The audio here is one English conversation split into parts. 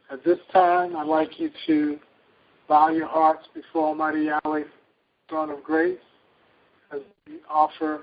At this time, I'd like you to bow your hearts before Almighty Yahweh's throne of grace as we offer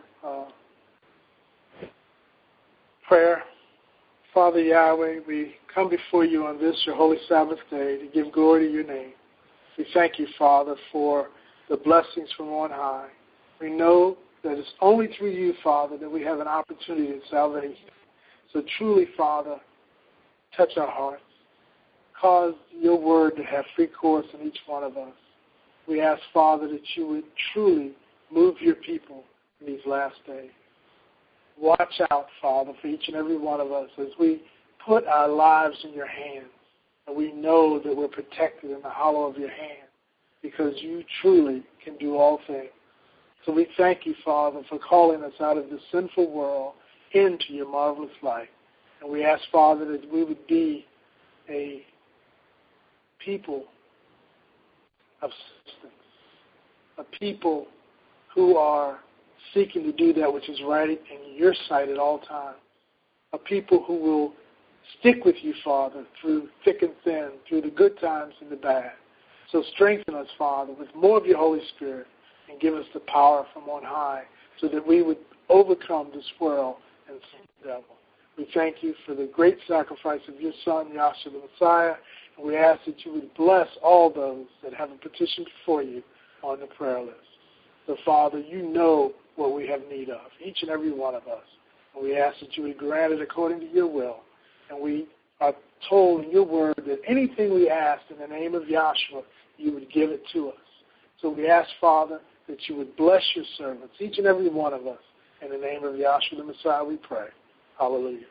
prayer. Father Yahweh, we come before you on this, your holy Sabbath day, to give glory to your name. We thank you, Father, for the blessings from on high. We know that it's only through you, Father, that we have an opportunity at salvation. So truly, Father, touch our hearts. Cause your word to have free course in each one of us. We ask, Father, that you would truly move your people in these last days. Watch out, Father, for each and every one of us as we put our lives in your hands. And we know that we're protected in the hollow of your hand because you truly can do all things. So we thank you, Father, for calling us out of this sinful world into your marvelous light. And we ask, Father, that we would be a people of substance, a people who are seeking to do that which is right in your sight at all times, a people who will stick with you, Father, through thick and thin, through the good times and the bad. So strengthen us, Father, with more of your Holy Spirit and give us the power from on high so that we would overcome this world and the devil. We thank you for the great sacrifice of your Son, Yahshua the Messiah, and we ask that you would bless all those that have a petition before you on the prayer list. So, Father, you know what we have need of, each and every one of us. And we ask that you would grant it according to your will. And we are told in your word that anything we ask in the name of Yahshua, you would give it to us. So we ask, Father, that you would bless your servants, each and every one of us. In the name of Yahshua the Messiah, we pray. Hallelujah.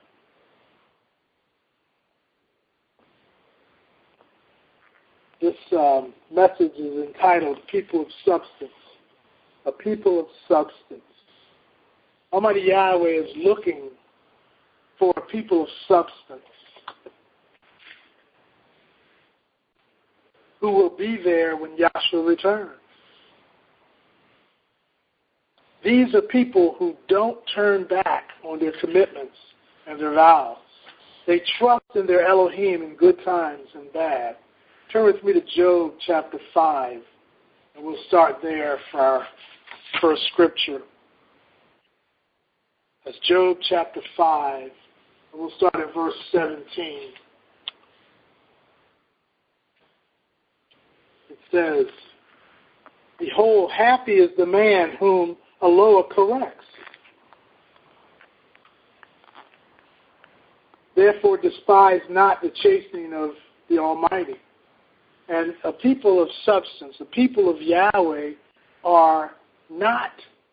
This message is entitled People of Substance. A people of substance. Almighty Yahweh is looking for a people of substance who will be there when Yahshua returns. These are people who don't turn back on their commitments and their vows. They trust in their Elohim in good times and bad. Turn with me to Job chapter 5, and we'll start there for our first scripture. That's Job chapter 5, and we'll start at verse 17. It says, "Behold, happy is the man whom Eloah corrects. Therefore despise not the chastening of the Almighty." And a people of substance, a people of Yahweh, are not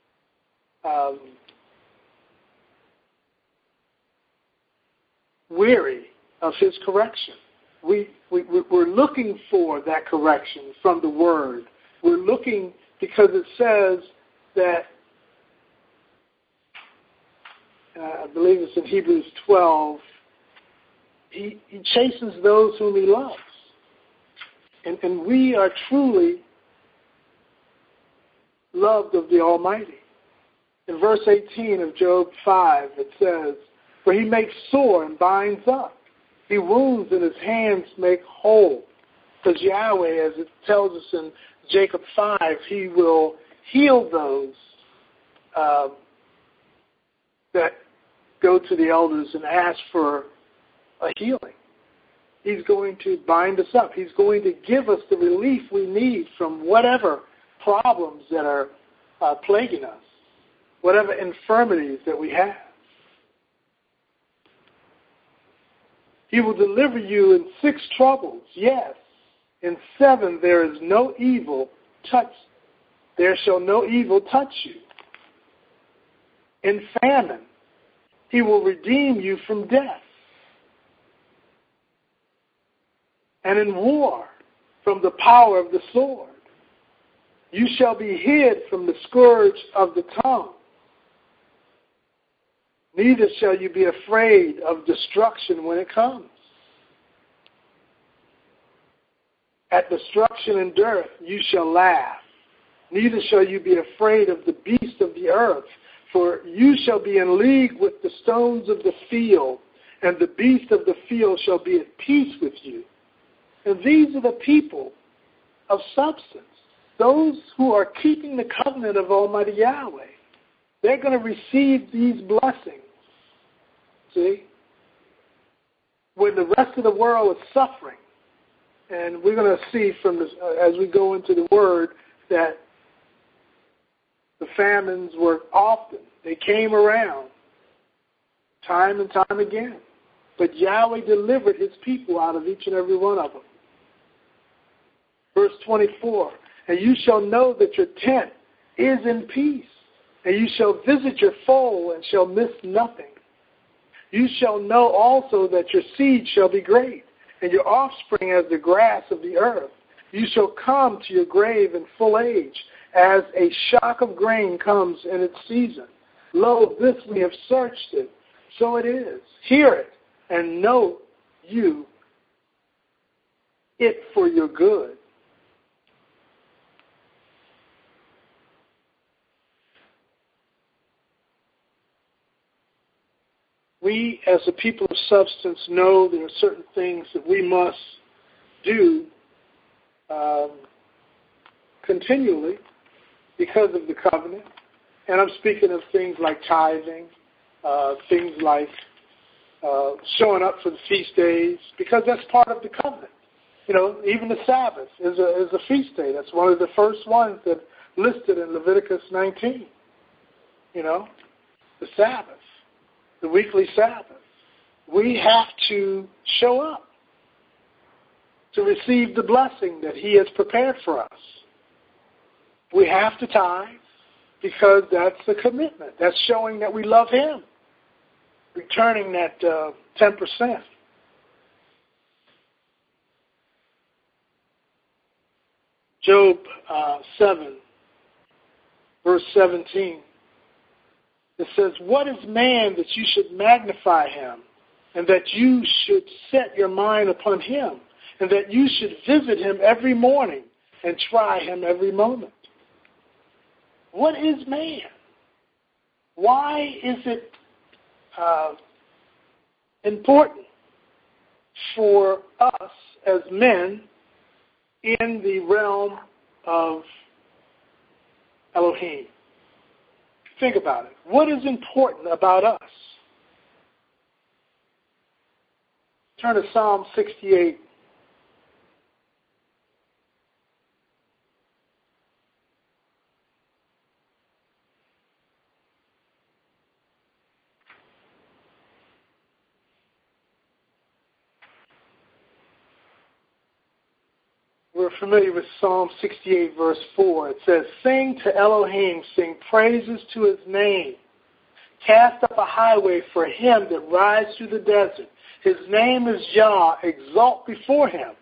weary of his correction. We're looking for that correction from the Word. We're looking because it says that, I believe it's in Hebrews 12, he chastens those whom he loves. And we are truly loved of the Almighty. In verse 18 of Job 5, it says, "For he makes sore and binds up. He wounds and his hands make whole." Because Yahweh, as it tells us in Jacob 5, he will heal those that go to the elders and ask for a healing. He's going to bind us up. He's going to give us the relief we need from whatever problems that are plaguing us, whatever infirmities that we have. He will deliver you in 6 troubles. Yes, in 7 there is no evil touch. There shall no evil touch you. In famine, he will redeem you from death. And in war, from the power of the sword. You shall be hid from the scourge of the tongue. Neither shall you be afraid of destruction when it comes. At destruction and dearth you shall laugh. Neither shall you be afraid of the beast of the earth, for you shall be in league with the stones of the field, and the beast of the field shall be at peace with you. And these are the people of substance. Those who are keeping the covenant of Almighty Yahweh. They're going to receive these blessings. See? When the rest of the world is suffering. And we're going to see from this, as we go into the Word, that the famines were often. They came around time and time again. But Yahweh delivered his people out of each and every one of them. Verse 24, and you shall know that your tent is in peace, and you shall visit your foal and shall miss nothing. You shall know also that your seed shall be great, and your offspring as the grass of the earth. You shall come to your grave in full age, as a shock of grain comes in its season. Lo, this we have searched it, so it is. Hear it, and know you it for your good. We, as a people of substance, know there are certain things that we must do continually because of the covenant. And I'm speaking of things like tithing, things like showing up for the feast days, because that's part of the covenant. You know, even the Sabbath is a feast day. That's one of the first ones that listed in Leviticus 19. You know, the Sabbath. The weekly Sabbath. We have to show up to receive the blessing that he has prepared for us. We have to tithe because that's a commitment. That's showing that we love him. Returning that 10%. Job 7, verse 17. It says, what is man that you should magnify him, and that you should set your mind upon him, and that you should visit him every morning and try him every moment? What is man? Why is it important for us as men in the realm of Elohim? Think about it. What is important about us? Turn to Psalm 68. We're familiar with Psalm 68, verse 4. It says, sing to Elohim, sing praises to his name. Cast up a highway for him that rides through the desert. His name is Yah, exalt before him.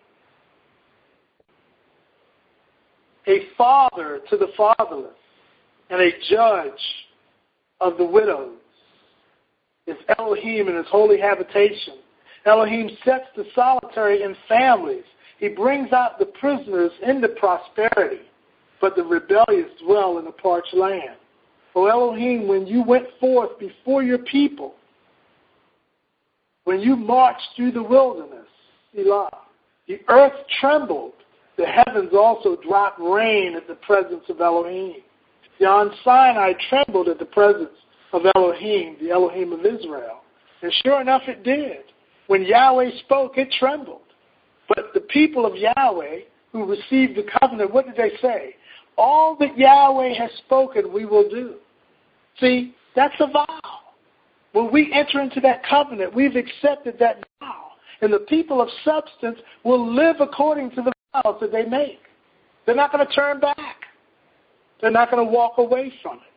A father to the fatherless, and a judge of the widows is Elohim in his holy habitation. Elohim sets the solitary in families. He brings out the prisoners into prosperity, but the rebellious dwell in a parched land. O Elohim, when you went forth before your people, when you marched through the wilderness, Selah, the earth trembled, the heavens also dropped rain at the presence of Elohim. Mount Sinai trembled at the presence of Elohim, the Elohim of Israel. And sure enough, it did. When Yahweh spoke, it trembled. But the people of Yahweh who received the covenant, what did they say? All that Yahweh has spoken, we will do. See, that's a vow. When we enter into that covenant, we've accepted that vow. And the people of substance will live according to the vows that they make. They're not going to turn back. They're not going to walk away from it.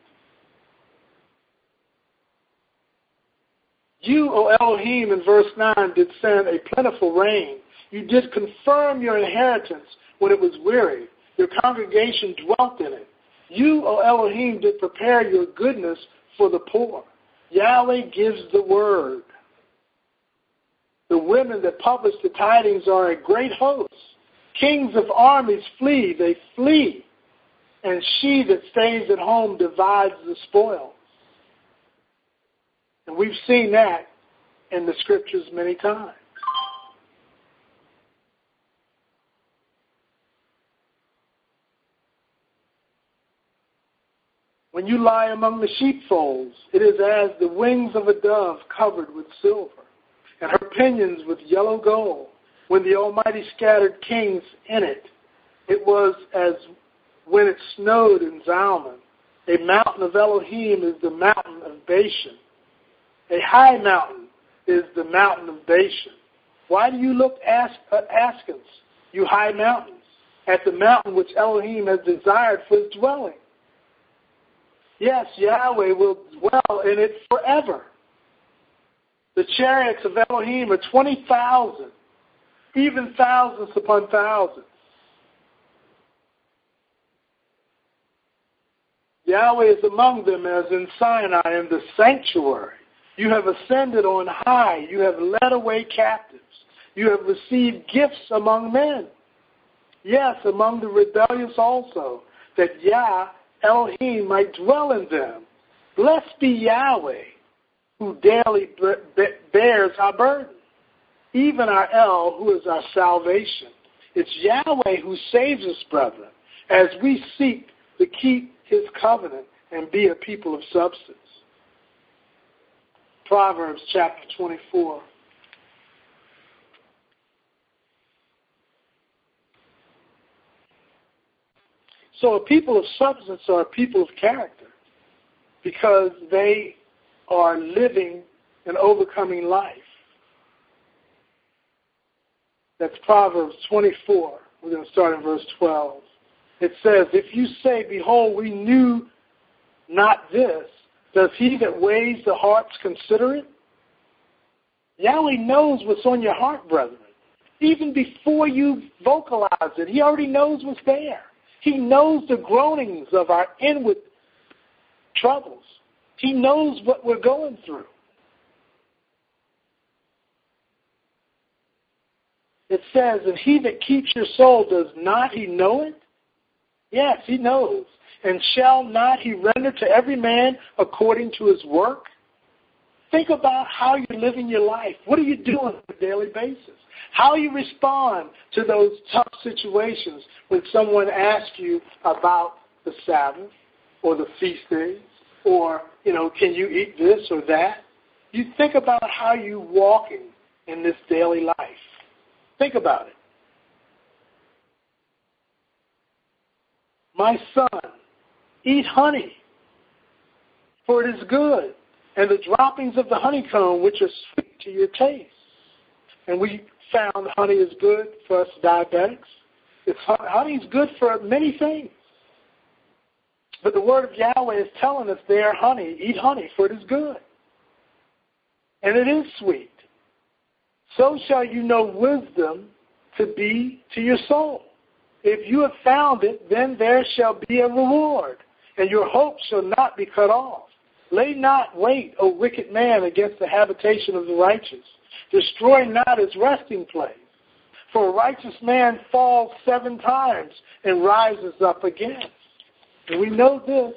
You, O Elohim, in verse 9, did send a plentiful rain. You did confirm your inheritance when it was weary. Your congregation dwelt in it. You, O Elohim, did prepare your goodness for the poor. Yahweh gives the word. The women that publish the tidings are a great host. Kings of armies flee, they flee. And she that stays at home divides the spoils. And we've seen that in the scriptures many times. When you lie among the sheepfolds, it is as the wings of a dove covered with silver, and her pinions with yellow gold. When the Almighty scattered kings in it, it was as when it snowed in Zalman. A mountain of Elohim is the mountain of Bashan. A high mountain is the mountain of Bashan. Why do you look askance, you high mountains, at the mountain which Elohim has desired for his dwelling? Yes, Yahweh will dwell in it forever. The chariots of Elohim are 20,000, even thousands upon thousands. Yahweh is among them as in Sinai in the sanctuary. You have ascended on high. You have led away captives. You have received gifts among men. Yes, among the rebellious also, that Yah, Elohim, might dwell in them. Blessed be Yahweh, who daily bears our burden. Even our El, who is our salvation. It's Yahweh who saves us, brethren, as we seek to keep his covenant and be a people of substance. Proverbs chapter 24. So a people of substance are a people of character because they are living an overcoming life. That's Proverbs 24. We're going to start in verse 12. It says, if you say, behold, we knew not this, does he that weighs the hearts consider it? Yahweh knows what's on your heart, brethren. Even before you vocalize it, he already knows what's there. He knows the groanings of our inward troubles. He knows what we're going through. It says, and he that keeps your soul, does not he know it? Yes, he knows. And shall not he render to every man according to his work? Think about how you're living your life. What are you doing on a daily basis? How you respond to those tough situations when someone asks you about the Sabbath or the feast days or, can you eat this or that? You think about how you're walking in this daily life. Think about it. My son, eat honey, for it is good, and the droppings of the honeycomb, which are sweet to your taste. And we found honey is good for us diabetics. Honey is good for many things. But the word of Yahweh is telling us there, honey, eat honey, for it is good. And it is sweet. So shall you know wisdom to be to your soul. If you have found it, then there shall be a reward, and your hope shall not be cut off. Lay not wait, O wicked man, against the habitation of the righteous. Destroy not his resting place. For a righteous man falls 7 times and rises up again. And we know this,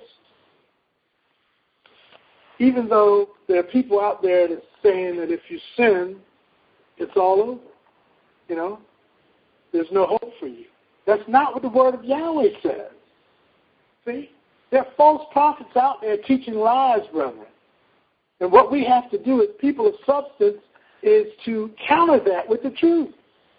even though there are people out there that's saying that if you sin, it's all over. There's no hope for you. That's not what the word of Yahweh says. See? There are false prophets out there teaching lies, brethren. And what we have to do as people of substance is to counter that with the truth.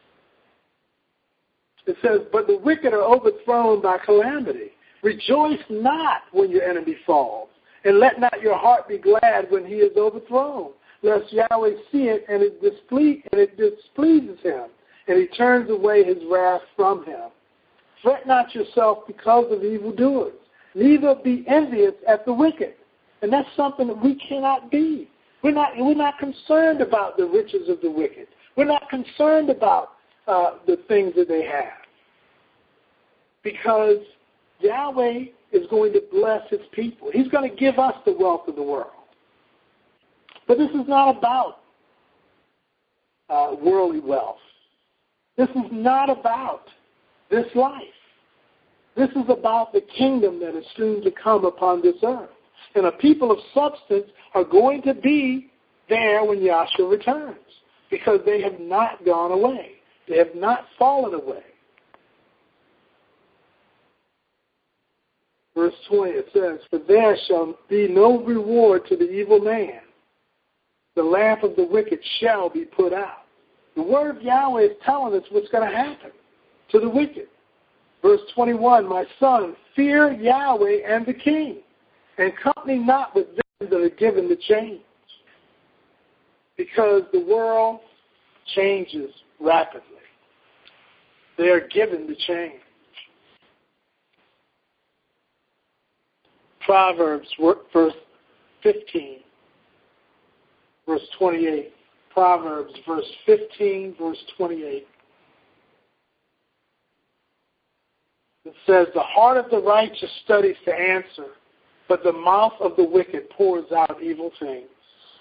It says, but the wicked are overthrown by calamity. Rejoice not when your enemy falls, and let not your heart be glad when he is overthrown, lest Yahweh see it and it displeases him, and he turns away his wrath from him. Fret not yourself because of evildoers, neither be envious at the wicked. And that's something that we cannot be. We're not concerned about the riches of the wicked. We're not concerned about the things that they have. Because Yahweh is going to bless his people. He's going to give us the wealth of the world. But this is not about worldly wealth. This is not about this life. This is about the kingdom that is soon to come upon this earth. And a people of substance are going to be there when Yahshua returns, because they have not gone away. They have not fallen away. Verse 20, it says, "For there shall be no reward to the evil man. The lamp of the wicked shall be put out." The word of Yahweh is telling us what's going to happen to the wicked. Verse 21, "My son, fear Yahweh and the king, and company not with them that are given to change." Because the world changes rapidly. They are given to change. Proverbs, verse 15, verse 28. Proverbs, verse 15, verse 28. It says, "The heart of the righteous studies to answer, but the mouth of the wicked pours out evil things."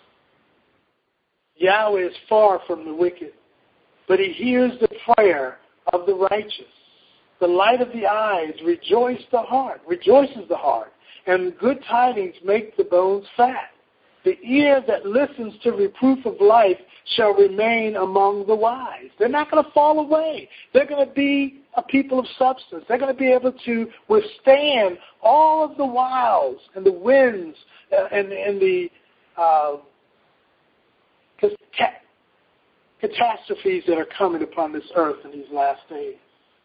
Yahweh is far from the wicked, but he hears the prayer of the righteous. The light of the eyes rejoices the heart, and good tidings make the bones fat. The ear that listens to reproof of life shall remain among the wise. They're not going to fall away. They're going to be a people of substance. They're going to be able to withstand all of the wiles and the winds and the catastrophes that are coming upon this earth in these last days.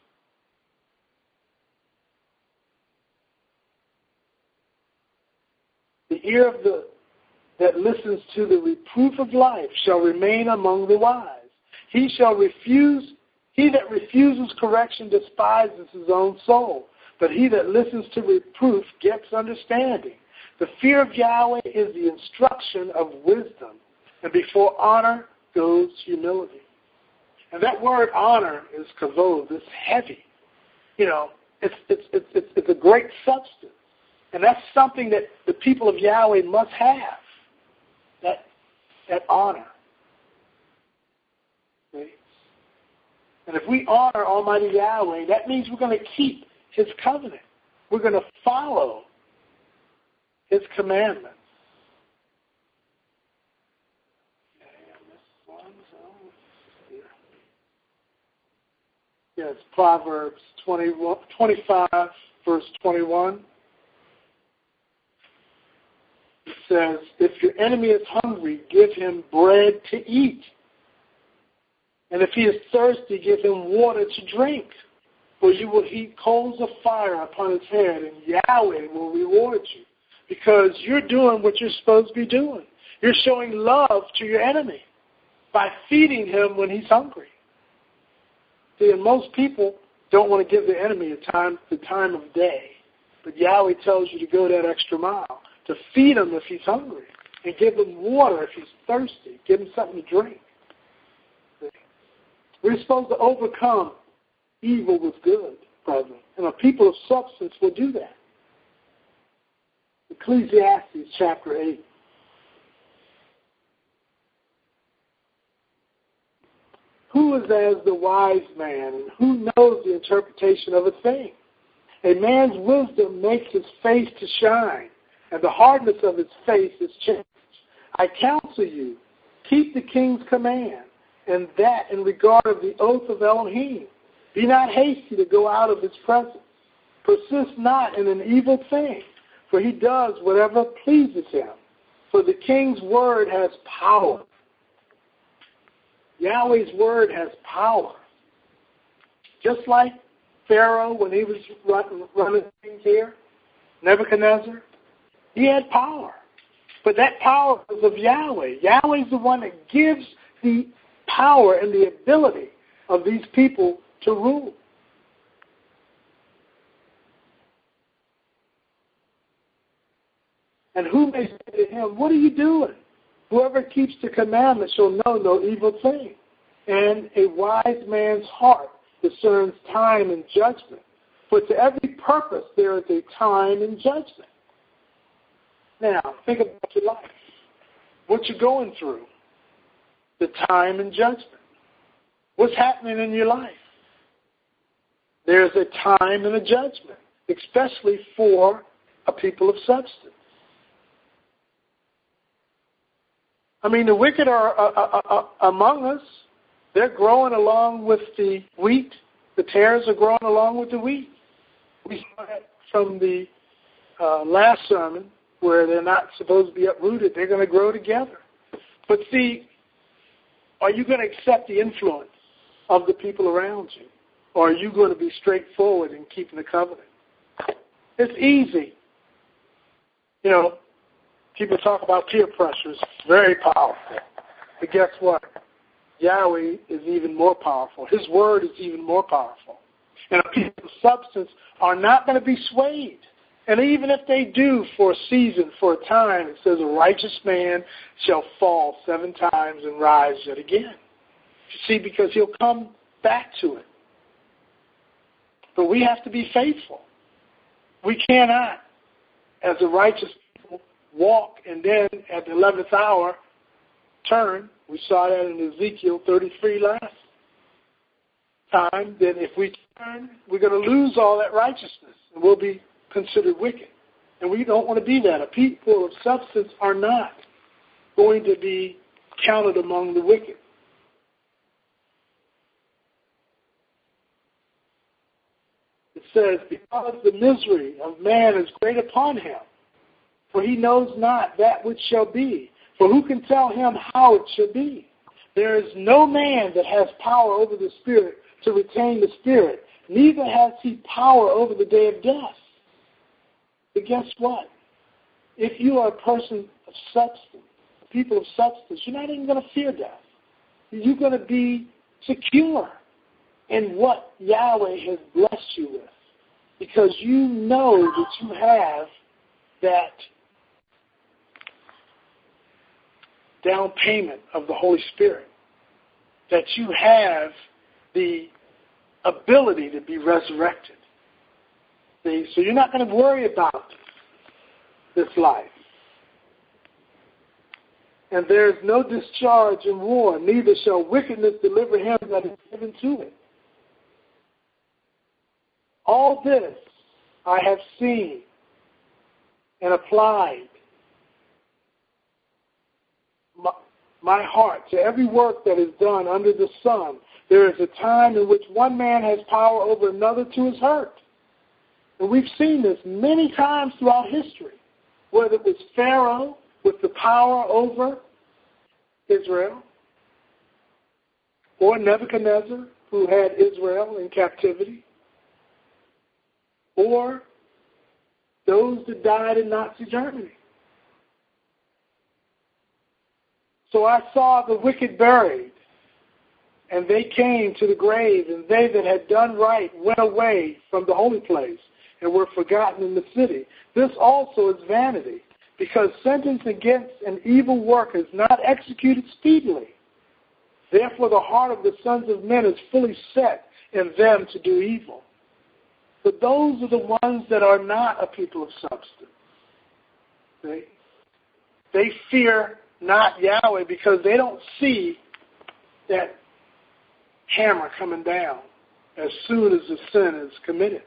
The ear of that listens to the reproof of life shall remain among the wise. He that refuses correction despises his own soul, but he that listens to reproof gets understanding. The fear of Yahweh is the instruction of wisdom, and before honor goes humility. And that word honor is kavod. It's heavy. It's a great substance. And that's something that the people of Yahweh must have, that honor. Okay? And if we honor Almighty Yahweh, that means we're going to keep his covenant. We're going to follow his commandments. Yes, Proverbs 25, verse 21. It says, "If your enemy is hungry, give him bread to eat. And if he is thirsty, give him water to drink. For you will heap coals of fire upon his head, and Yahweh will reward you." Because you're doing what you're supposed to be doing. You're showing love to your enemy by feeding him when he's hungry. See, and most people don't want to give the enemy the time of day. But Yahweh tells you to go that extra mile, to feed him if he's hungry, and give him water if he's thirsty. Give him something to drink. See? We're supposed to overcome evil with good, brethren. And a people of substance will do that. Ecclesiastes chapter 8. "Who is as the wise man, and who knows the interpretation of a thing? A man's wisdom makes his face to shine, and the hardness of his face is changed. I counsel you, keep the king's command, and that in regard of the oath of Elohim. Be not hasty to go out of his presence. Persist not in an evil thing, for he does whatever pleases him. For the king's word has power." Yahweh's word has power. Just like Pharaoh when he was running things here, Nebuchadnezzar, he had power. But that power was of Yahweh. Yahweh's the one that gives the power and the ability of these people to rule. And who may say to him, "What are you doing?" Whoever keeps the commandment shall know no evil thing. And a wise man's heart discerns time and judgment. For to every purpose there is a time and judgment. Now, think about your life. What you're going through. The time and judgment. What's happening in your life? There's a time and a judgment, especially for a people of substance. I mean, the wicked are among us. They're growing along with the wheat. The tares are growing along with the wheat. We saw that from the last sermon, where they're not supposed to be uprooted, they're going to grow together. But see, are you going to accept the influence of the people around you? Or are you going to be straightforward in keeping the covenant? It's easy. You know, people talk about peer pressure. It's very powerful. But guess what? Yahweh is even more powerful. His word is even more powerful. And people of substance are not going to be swayed. And even if they do for a season, for a time, it says a righteous man shall fall 7 times and rise yet again. You see, because he'll come back to it. But we have to be faithful. We cannot, as a righteous people, walk and then at the 11th hour turn. We saw that in Ezekiel 33 last time. That if we turn, we're going to lose all that righteousness and we'll be considered wicked. And we don't want to be that. A people of substance are not going to be counted among the wicked. It says, because the misery of man is great upon him, for he knows not that which shall be. For who can tell him how it shall be? There is no man that has power over the Spirit to retain the Spirit, neither has he power over the day of death. But guess what? If you are a person of substance, a people of substance, you're not even going to fear death. You're going to be secure in what Yahweh has blessed you with, because you know that you have that down payment of the Holy Spirit, that you have the ability to be resurrected. See? So you're not going to worry about this life. And there is no discharge in war, neither shall wickedness deliver him that is given to it. All this I have seen and applied my heart to every work that is done under the sun. There is a time in which one man has power over another to his hurt. And we've seen this many times throughout history, whether it was Pharaoh with the power over Israel, or Nebuchadnezzar, who had Israel in captivity, or those that died in Nazi Germany. So I saw the wicked buried, and they came to the grave, and they that had done right went away from the holy place and were forgotten in the city. This also is vanity, because sentence against an evil work is not executed speedily. Therefore the heart of the sons of men is fully set in them to do evil. But those are the ones that are not a people of substance. They fear not Yahweh because they don't see that hammer coming down as soon as the sin is committed.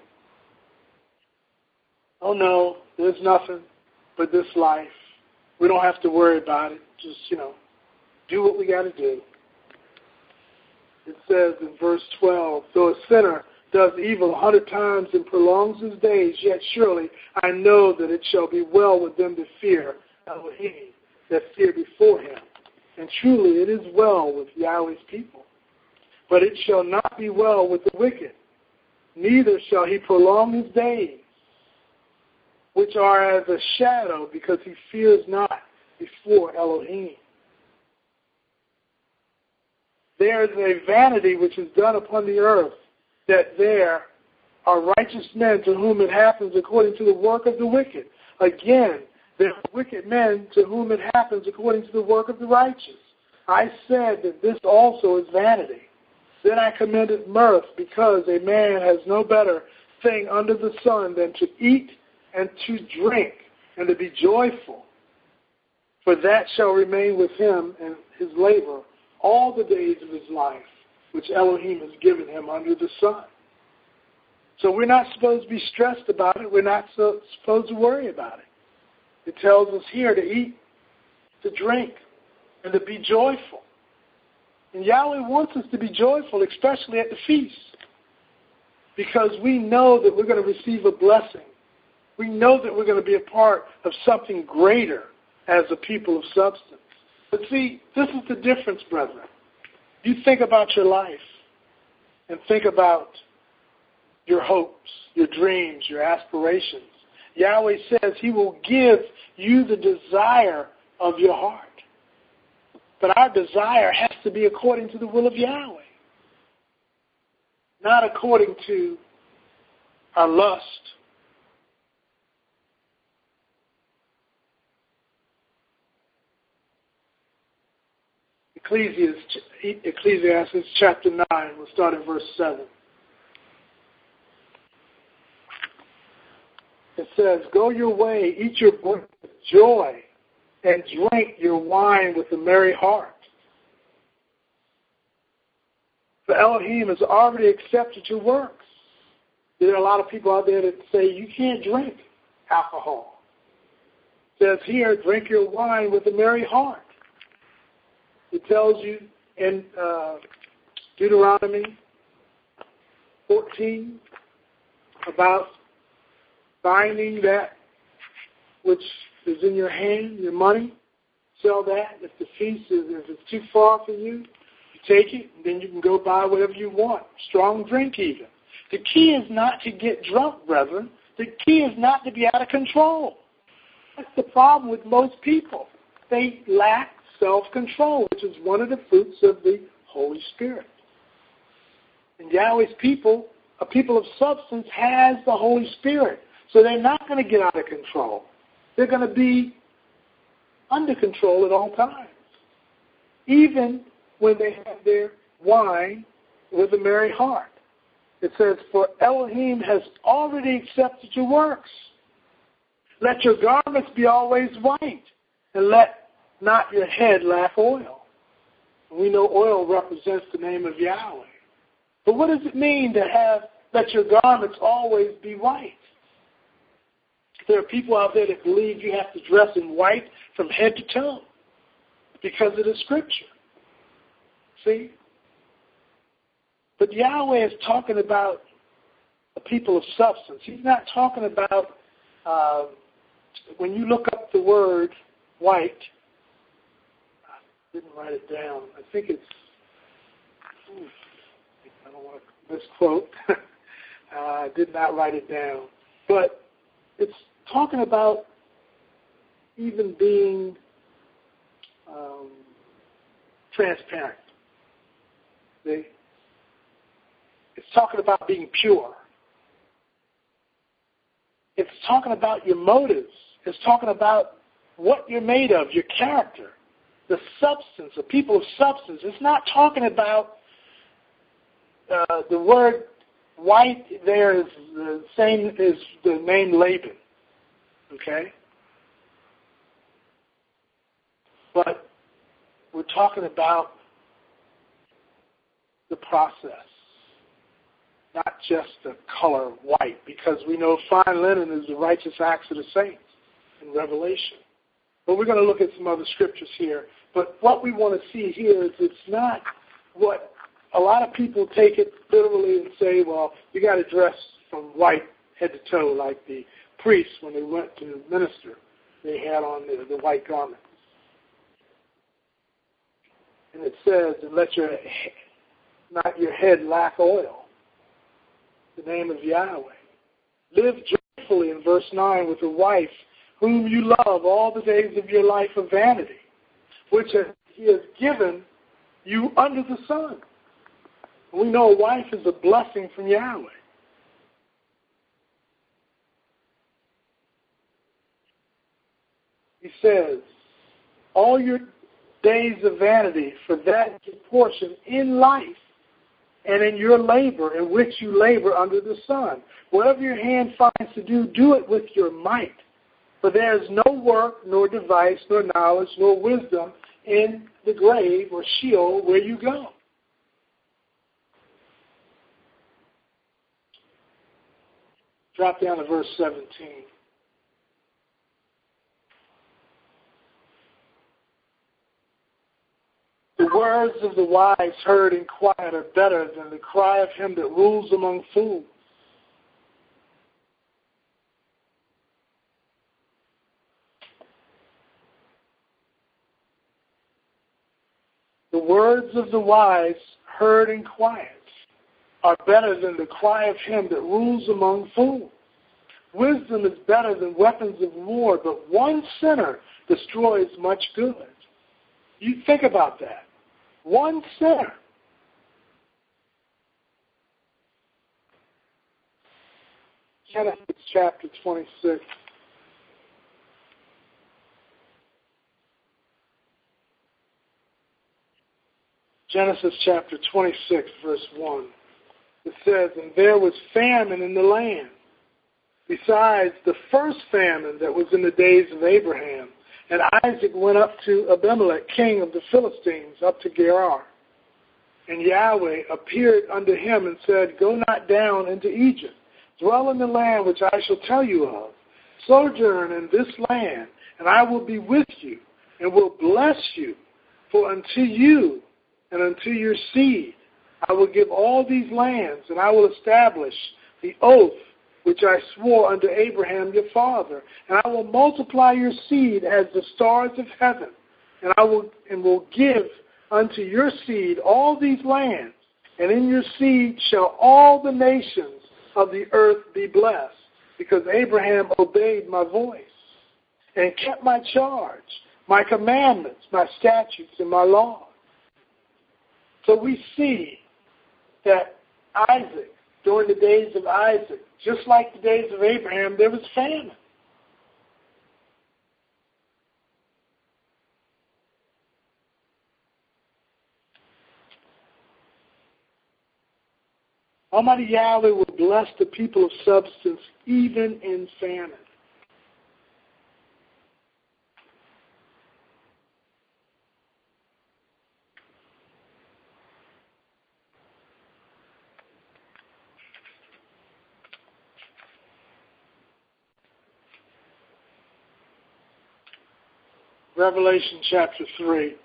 Oh no, there's nothing but this life. We don't have to worry about it. Just, do what we got to do. It says in verse 12, though a sinner does evil 100 times and prolongs his days, yet surely I know that it shall be well with them that fear Elohim, that fear before him. And truly it is well with Yahweh's people. But it shall not be well with the wicked, neither shall he prolong his days, which are as a shadow, because he fears not before Elohim. There is a vanity which is done upon the earth, that there are righteous men to whom it happens according to the work of the wicked. Again, there are wicked men to whom it happens according to the work of the righteous. I said that this also is vanity. Then I commended mirth, because a man has no better thing under the sun than to eat and to drink and to be joyful. For that shall remain with him and his labor all the days of his life, which Elohim has given him under the sun. So we're not supposed to be stressed about it. We're not supposed to worry about it. It tells us here to eat, to drink, and to be joyful. And Yahweh wants us to be joyful, especially at the feast, because we know that we're going to receive a blessing We know that we're going to be a part of something greater as a people of substance. But see, this is the difference, brethren. You think about your life and think about your hopes, your dreams, your aspirations. Yahweh says He will give you the desire of your heart. But our desire has to be according to the will of Yahweh, not according to our lust. Ecclesiastes chapter 9, we'll start in verse 7. It says, "Go your way, eat your bread with joy, and drink your wine with a merry heart. For Elohim has already accepted your works." There are a lot of people out there that say you can't drink alcohol. It says here, drink your wine with a merry heart. It tells you in Deuteronomy 14 about binding that which is in your hand, your money. Sell that. If the feast is, if it's too far for you, you take it, and then you can go buy whatever you want. Strong drink even. The key is not to get drunk, brethren. The key is not to be out of control. That's the problem with most people. They lack self-control, which is one of the fruits of the Holy Spirit. And Yahweh's people, a people of substance, has the Holy Spirit. So they're not going to get out of control. They're going to be under control at all times, even when they have their wine with a merry heart. It says, "For Elohim has already accepted your works. Let your garments be always white, and let not your head lack oil." And we know oil represents the name of Yahweh. But what does it mean to have, let your garments always be white? There are people out there that believe you have to dress in white from head to toe because of the Scripture. See? But Yahweh is talking about a people of substance. He's not talking about, when you look up the word white, I didn't write it down. I think it's, I don't want to misquote. I did not write it down. But it's talking about even being transparent. See? It's talking about being pure. It's talking about your motives. It's talking about what you're made of, your character, the substance, the people of substance. It's not talking about the word white there is the same as the name Laban. Okay? But we're talking about the process, not just the color white, because we know fine linen is the righteous acts of the saints in Revelation. But we're going to look at some other scriptures here. But what we want to see here is it's not what a lot of people take it literally and say, well, you got to dress from white head to toe like the priests when they went to minister. They had on the white garments. And it says, and let not your head lack oil. The name of Yahweh. Live joyfully in verse 9 with a wife whom you love all the days of your life of vanity, which He has given you under the sun. We know a wife is a blessing from Yahweh. He says, all your days of vanity, for that is your portion in life and in your labor, in which you labor under the sun. Whatever your hand finds to do, do it with your might. For there is no work, nor device, nor knowledge, nor wisdom in the grave or Sheol where you go. Drop down to verse 17. The words of the wise heard in quiet are better than the cry of him that rules among fools. The words of the wise heard in quiet are better than the cry of him that rules among fools. Wisdom is better than weapons of war, but one sinner destroys much good. You think about that. One sinner. Genesis chapter 26. Genesis chapter 26, verse 1. It says, "And there was famine in the land, besides the first famine that was in the days of Abraham. And Isaac went up to Abimelech, king of the Philistines, up to Gerar. And Yahweh appeared unto him and said, Go not down into Egypt. Dwell in the land which I shall tell you of. Sojourn in this land, and I will be with you, and will bless you. For unto you and unto your seed I will give all these lands, and I will establish the oath which I swore unto Abraham your father, and I will multiply your seed as the stars of heaven, and I will give unto your seed all these lands, and in your seed shall all the nations of the earth be blessed, because Abraham obeyed my voice, and kept my charge, my commandments, my statutes, and my laws." So we see that Isaac, during the days of Isaac, just like the days of Abraham, there was famine. Almighty Yahweh will bless the people of substance even in famine. Revelation chapter 3.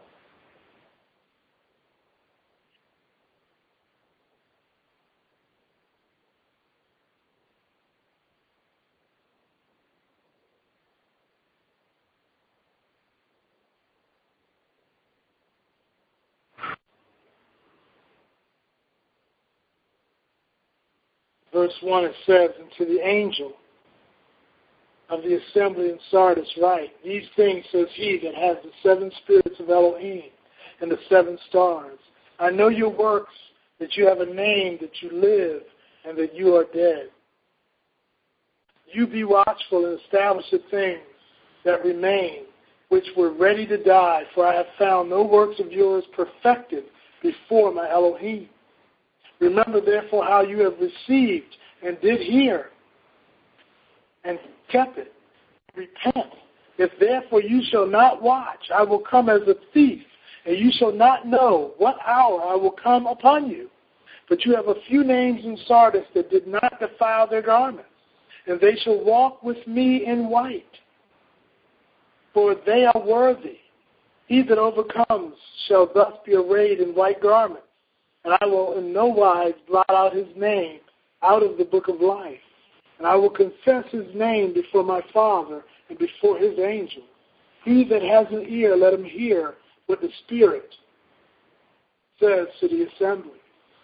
Verse 1, it says, "And to the angel of the assembly in Sardis write, These things says he that has the 7 spirits of Elohim and the 7 stars. I know your works, that you have a name, that you live, and that you are dead. You be watchful and establish the things that remain, which were ready to die, for I have found no works of yours perfected before my Elohim. Remember therefore how you have received and did hear, and kept it. Repent. If therefore you shall not watch, I will come as a thief, and you shall not know what hour I will come upon you. But you have a few names in Sardis that did not defile their garments, and they shall walk with me in white, for they are worthy. He that overcomes shall thus be arrayed in white garments, and I will in no wise blot out his name out of the book of life. And I will confess his name before my Father and before his angels. He that has an ear, let him hear what the Spirit says to the assembly."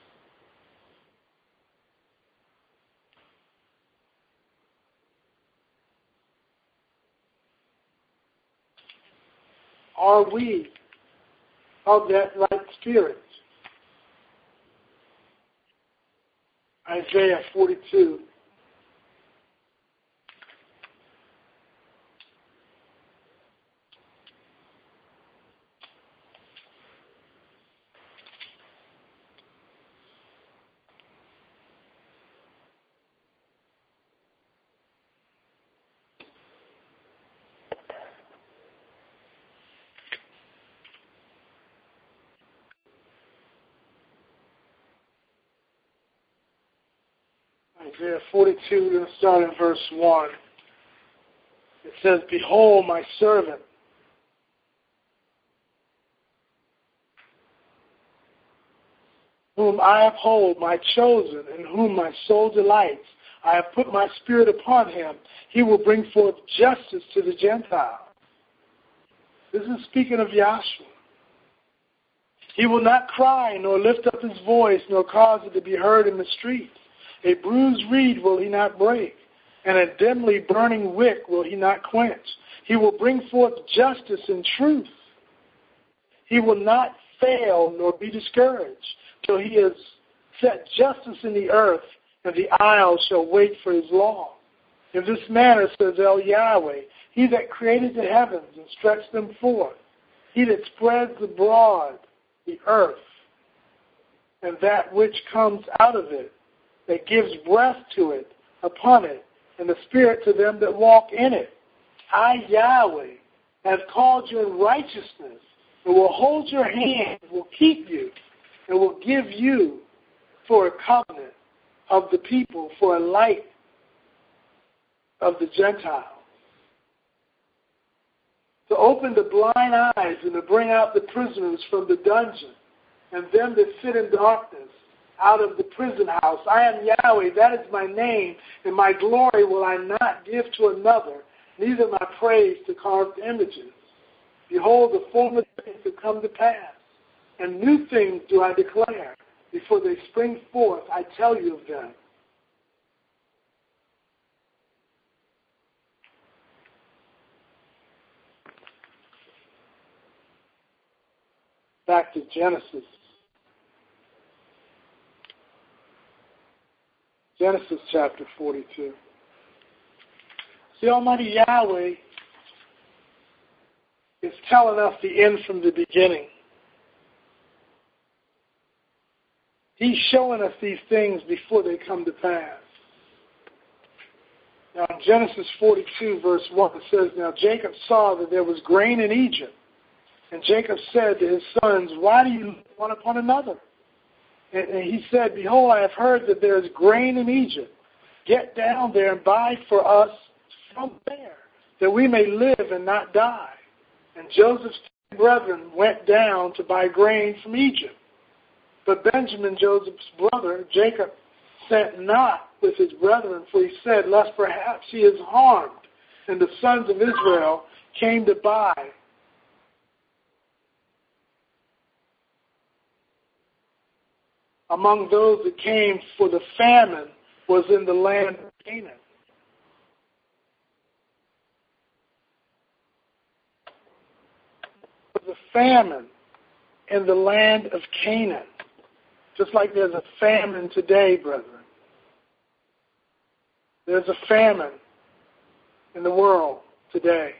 Are we of that right spirit? Isaiah 42. Isaiah 42, going to start in verse 1. It says, "Behold my servant, whom I uphold, my chosen, in whom my soul delights. I have put my spirit upon him. He will bring forth justice to the Gentiles." This is speaking of Yahshua. He will not cry, nor lift up his voice, nor cause it to be heard in the street. A bruised reed will he not break, and a dimly burning wick will he not quench. He will bring forth justice and truth. He will not fail nor be discouraged till he has set justice in the earth, and the isles shall wait for his law. In this manner, says El Yahweh, he that created the heavens and stretched them forth, he that spreads abroad the earth, and that which comes out of it, that gives breath to it, upon it, and the spirit to them that walk in it. I, Yahweh, have called you in righteousness, and will hold your hand, will keep you, and will give you for a covenant of the people, for a light of the Gentiles, to open the blind eyes and to bring out the prisoners from the dungeon, and them that sit in darkness out of the prison house. I am Yahweh, that is my name, and my glory will I not give to another, neither my praise to carved images. Behold, the former things have come to pass, and new things do I declare. Before they spring forth, I tell you of them. Back to Genesis. Genesis chapter 42. The Almighty Yahweh is telling us the end from the beginning. He's showing us these things before they come to pass. Now in Genesis 42 verse 1 it says, Now Jacob saw that there was grain in Egypt, and Jacob said to his sons, Why do you look one upon another? And he said, Behold, I have heard that there is grain in Egypt. Get down there and buy for us from there, that we may live and not die. And Joseph's brethren went down to buy grain from Egypt. But Benjamin, Joseph's brother, Jacob, sent not with his brethren, for he said, Lest perhaps he is harmed. And the sons of Israel came to buy. Among those that came, for the famine was in the land of Canaan. The famine in the land of Canaan. Just like there's a famine today, brethren. There's a famine in the world today.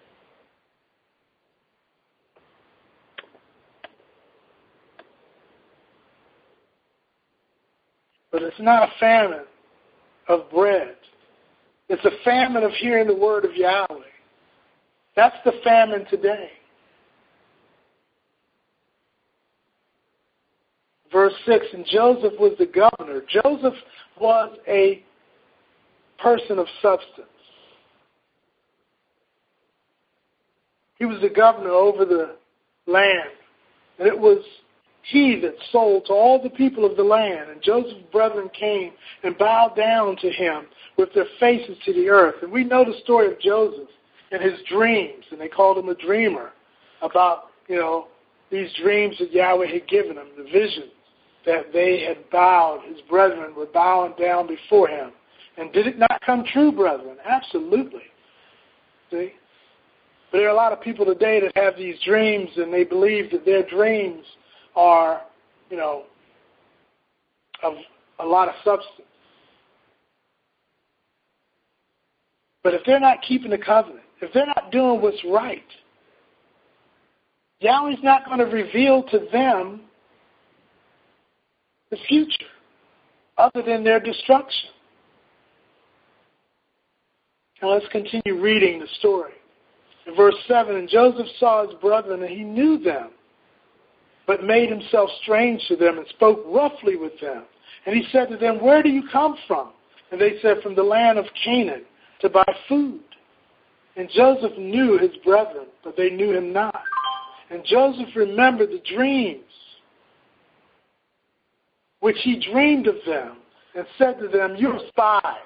But it's not a famine of bread. It's a famine of hearing the word of Yahweh. That's the famine today. Verse 6, and Joseph was the governor. Joseph was a person of substance. He was the governor over the land. And it was he that sold to all the people of the land. And Joseph's brethren came and bowed down to him with their faces to the earth. And we know the story of Joseph and his dreams. And they called him a dreamer about, these dreams that Yahweh had given him, the visions that they had bowed. His brethren were bowing down before him. And did it not come true, brethren? Absolutely. See? But there are a lot of people today that have these dreams and they believe that their dreams are, of a lot of substance. But if they're not keeping the covenant, if they're not doing what's right, Yahweh's not going to reveal to them the future other than their destruction. Now let's continue reading the story. In verse 7, and Joseph saw his brethren, and he knew them, but made himself strange to them and spoke roughly with them. And he said to them, Where do you come from? And they said, From the land of Canaan, to buy food. And Joseph knew his brethren, but they knew him not. And Joseph remembered the dreams which he dreamed of them, and said to them, You are spies.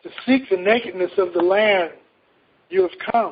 To seek the nakedness of the land you have come.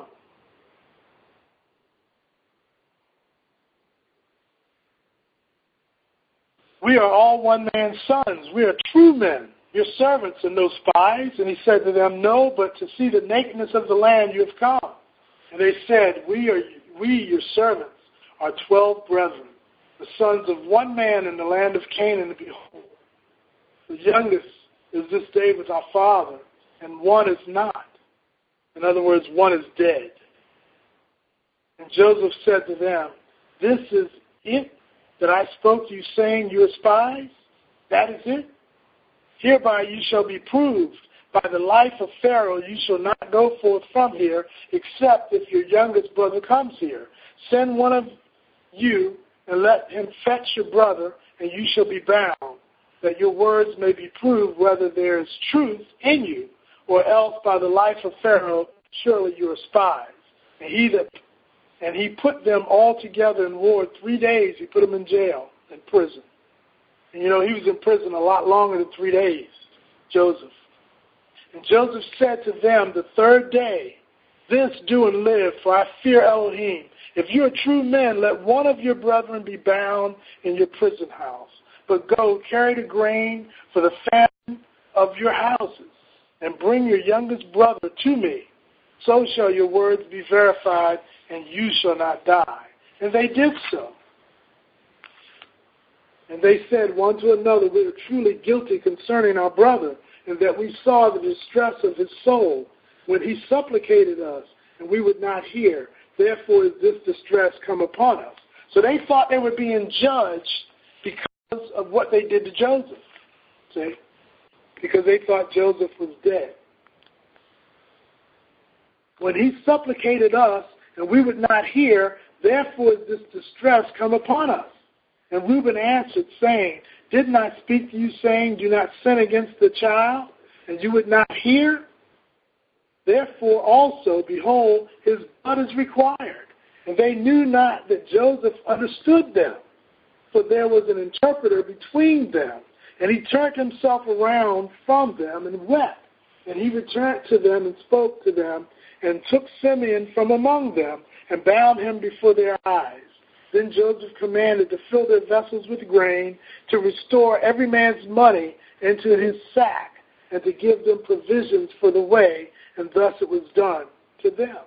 We are all one man's sons. We are true men. Your servants are no spies. And he said to them, no, but to see the nakedness of the land you have come. And they said, we, your servants, are 12 brethren, the sons of one man in the land of Canaan. And behold, the youngest is this day with our father, and one is not. In other words, one is dead. And Joseph said to them, this is it that I spoke to you, saying you are spies? That is it? Hereby you shall be proved. By the life of Pharaoh you shall not go forth from here, except if your youngest brother comes here. Send one of you, and let him fetch your brother, and you shall be bound, that your words may be proved whether there is truth in you, or else by the life of Pharaoh surely you are spies. And he put them all together in ward 3 days. He put them in jail, in prison. And he was in prison a lot longer than 3 days, Joseph. And Joseph said to them the third day, this do and live, for I fear Elohim. If you are true men, let one of your brethren be bound in your prison house. But go, carry the grain for the famine of your houses, and bring your youngest brother to me. So shall your words be verified, and you shall not die. And they did so. And they said one to another, we are truly guilty concerning our brother, and that we saw the distress of his soul when he supplicated us, and we would not hear. Therefore is this distress come upon us. So they thought they were being judged because of what they did to Joseph. See? Because they thought Joseph was dead. When he supplicated us, and we would not hear, therefore is this distress come upon us. And Reuben answered, saying, didn't I speak to you, saying, do not sin against the child, and you would not hear? Therefore also, behold, his blood is required. And they knew not that Joseph understood them, for there was an interpreter between them. And he turned himself around from them and wept. And he returned to them and spoke to them, and took Simeon from among them, and bound him before their eyes. Then Joseph commanded to fill their vessels with grain, to restore every man's money into his sack, and to give them provisions for the way, and thus it was done to them.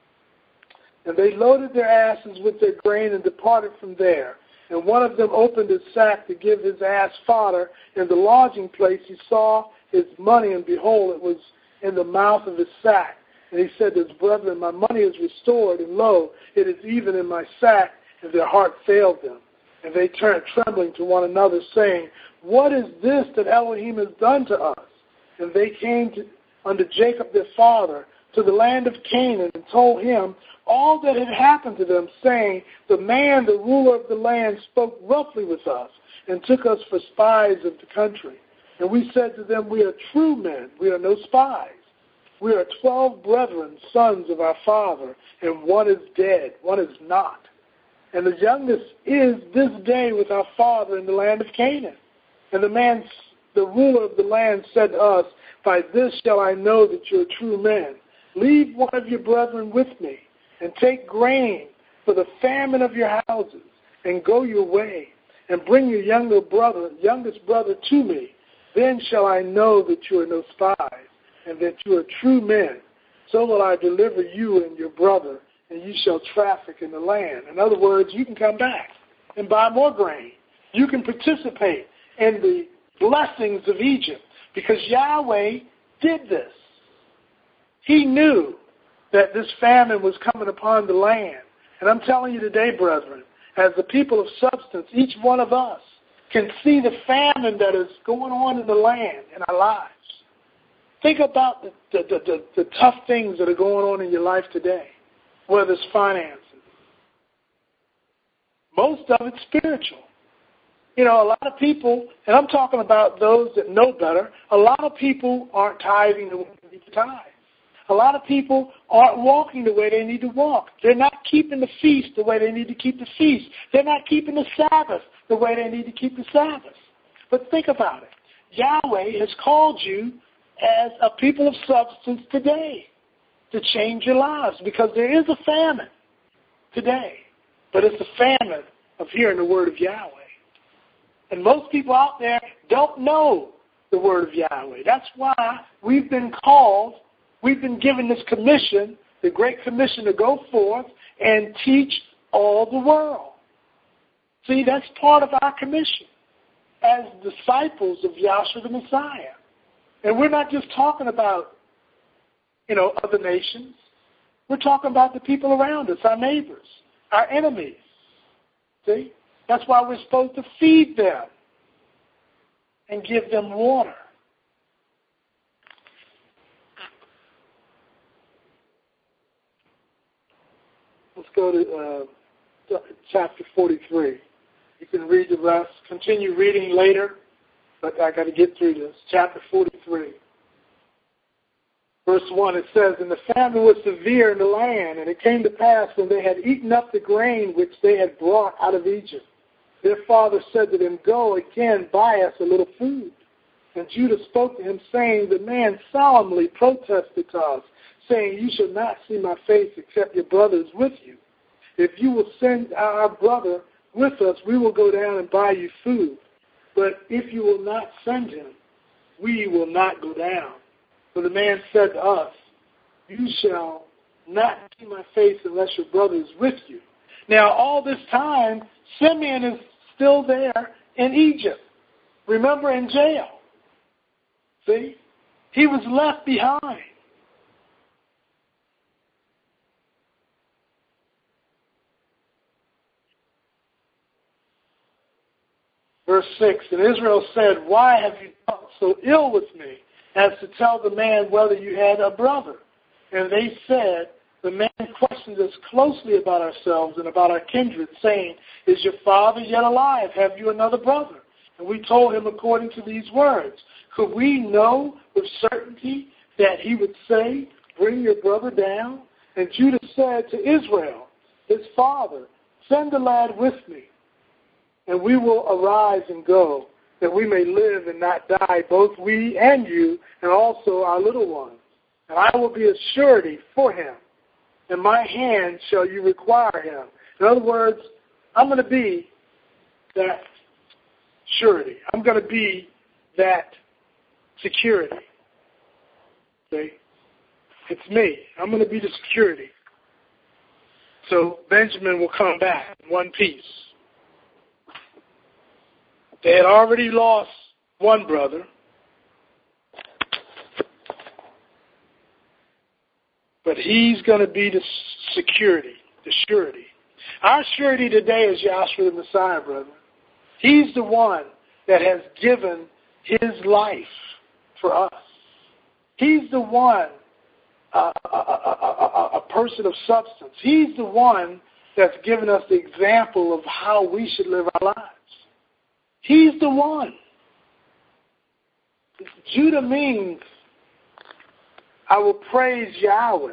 And they loaded their asses with their grain and departed from there. And one of them opened his sack to give his ass fodder. In the lodging place he saw his money, and behold, it was in the mouth of his sack. And he said to his brethren, my money is restored, and lo, it is even in my sack. And their heart failed them. And they turned trembling to one another, saying, what is this that Elohim has done to us? And they came unto Jacob their father, to the land of Canaan, and told him all that had happened to them, saying, the man, the ruler of the land, spoke roughly with us, and took us for spies of the country. And we said to them, we are true men, we are no spies. We are 12 brethren, sons of our father, and one is dead, one is not. And the youngest is this day with our father in the land of Canaan. And the ruler of the land, said to us, by this shall I know that you are true men. Leave one of your brethren with me, and take grain for the famine of your houses, and go your way, and bring your youngest brother to me. Then shall I know that you are no spies, and that you are true men. So will I deliver you and your brother, and you shall traffic in the land. In other words, you can come back and buy more grain. You can participate in the blessings of Egypt, because Yahweh did this. He knew that this famine was coming upon the land. And I'm telling you today, brethren, as the people of substance, each one of us can see the famine that is going on in the land in our lives. Think about the tough things that are going on in your life today, whether it's finances. Most of it's spiritual. A lot of people, and I'm talking about those that know better, a lot of people aren't tithing the way they need to tithe. A lot of people aren't walking the way they need to walk. They're not keeping the feast the way they need to keep the feast. They're not keeping the Sabbath the way they need to keep the Sabbath. But think about it. Yahweh has called you as a people of substance today to change your lives, because there is a famine today, but it's a famine of hearing the word of Yahweh. And most people out there don't know the word of Yahweh. That's why we've been called, we've been given this commission, the Great Commission, to go forth and teach all the world. See, that's part of our commission as disciples of Yahshua the Messiah. And we're not just talking about, other nations. We're talking about the people around us, our neighbors, our enemies. See? That's why we're supposed to feed them and give them water. Let's go to chapter 43. You can read the rest. Continue reading later, but I got to get through this. Chapter 43. Verse 1, it says, "And the famine was severe in the land, and it came to pass when they had eaten up the grain which they had brought out of Egypt. Their father said to them, Go again, buy us a little food. And Judah spoke to him, saying, The man solemnly protested to us, saying, You shall not see my face except your brother is with you. If you will send our brother with us, we will go down and buy you food. But if you will not send him, we will not go down. For the man said to us, You shall not see my face unless your brother is with you." Now, all this time, Simeon is still there in Egypt. Remember, in jail. See? He was left behind. Verse 6, "And Israel said, Why have you dealt so ill with me, as to tell the man whether you had a brother? And they said, The man questioned us closely about ourselves and about our kindred, saying, Is your father yet alive? Have you another brother? And we told him according to these words. Could we know with certainty that he would say, Bring your brother down? And Judah said to Israel, his father, Send the lad with me, and we will arise and go, that we may live and not die, both we and you, and also our little ones. And I will be a surety for him. In my hand shall you require him." In other words, I'm going to be that surety. I'm going to be that security. See? It's me. I'm going to be the security. So Benjamin will come back in one piece. They had already lost one brother. But he's going to be the security, the surety. Our surety today is Yahshua the Messiah, brother. He's the one that has given his life for us. He's the one, a person of substance. He's the one that's given us the example of how we should live our lives. He's the one. Judah means, I will praise Yahweh.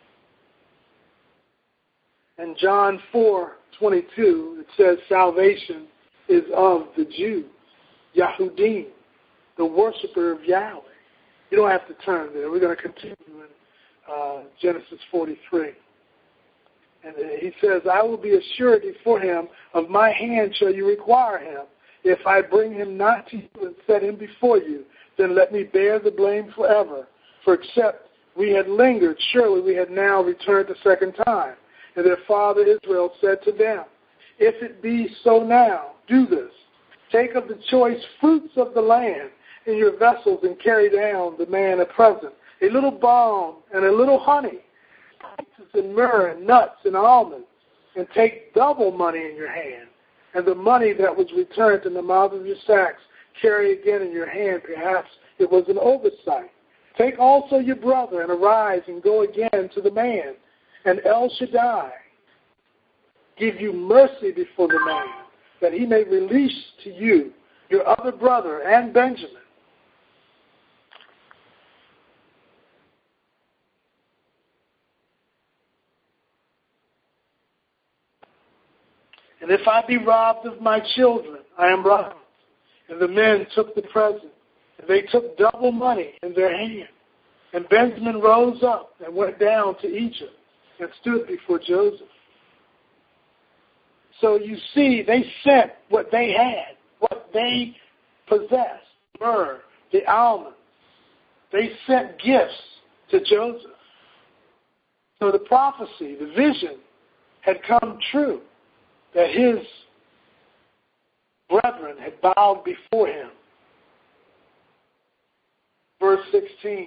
In John 4:22, it says salvation is of the Jews, Yahudim, the worshiper of Yahweh. You don't have to turn there. We're going to continue in Genesis 43. And he says, I will be a surety for him. Of my hand shall you require him. If I bring him not to you and set him before you, then let me bear the blame forever. For except we had lingered, surely we had now returned the second time. And their father Israel said to them, If it be so now, do this. Take of the choice fruits of the land in your vessels and carry down the man a present, a little balm and a little honey, spices and myrrh and nuts and almonds, and take double money in your hand. And the money that was returned in the mouth of your sacks, carry again in your hand. Perhaps it was an oversight. Take also your brother, and arise and go again to the man. And El Shaddai give you mercy before the man, that he may release to you your other brother and Benjamin. And if I be robbed of my children, I am robbed. And the men took the present They took double money in their hand. And Benjamin rose up and went down to Egypt and stood before Joseph. So you see, they sent what they had, what they possessed, myrrh, the almonds. They sent gifts to Joseph. So the prophecy, the vision, had come true, that his brethren had bowed before him. Verse 16.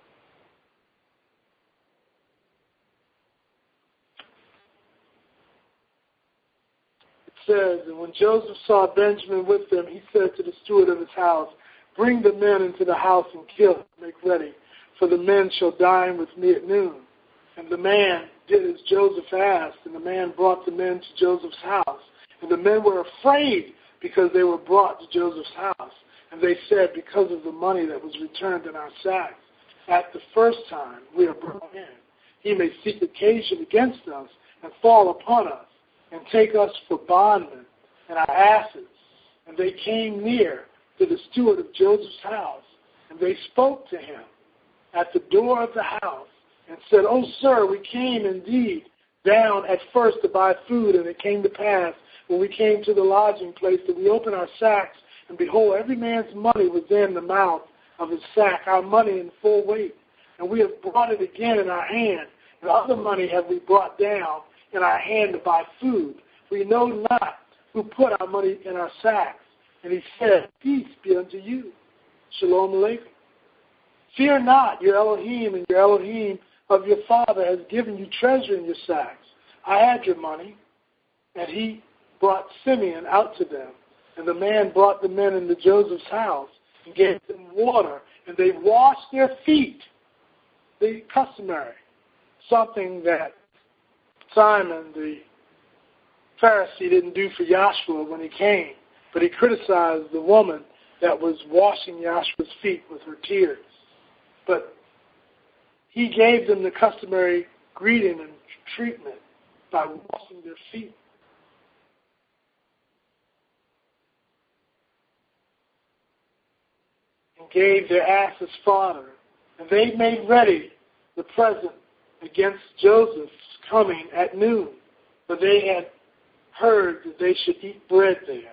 It says, and when Joseph saw Benjamin with them, he said to the steward of his house, bring the men into the house and kill them, make ready, for the men shall dine with me at noon. And the man did as Joseph asked, and the man brought the men to Joseph's house. And the men were afraid because they were brought to Joseph's house. And they said, because of the money that was returned in our sacks at the first time we are brought in, he may seek occasion against us and fall upon us and take us for bondmen and our asses. And they came near to the steward of Joseph's house, and they spoke to him at the door of the house and said, O sir, we came indeed down at first to buy food, and it came to pass when we came to the lodging place that we opened our sacks, and behold, every man's money was in the mouth of his sack, our money in full weight. And we have brought it again in our hand, and other money have we brought down in our hand to buy food. We know not who put our money in our sacks. And he said, peace be unto you. Shalom Aleichem. Fear not, your Elohim and your Elohim of your father has given you treasure in your sacks. I had your money. And he brought Simeon out to them. And the man brought the men into Joseph's house and gave them water. And they washed their feet, the customary, something that Simon the Pharisee didn't do for Joshua when he came. But he criticized the woman that was washing Joshua's feet with her tears. But he gave them the customary greeting and treatment by washing their feet. And gave their asses fodder. And they made ready the present against Joseph's coming at noon. For they had heard that they should eat bread there.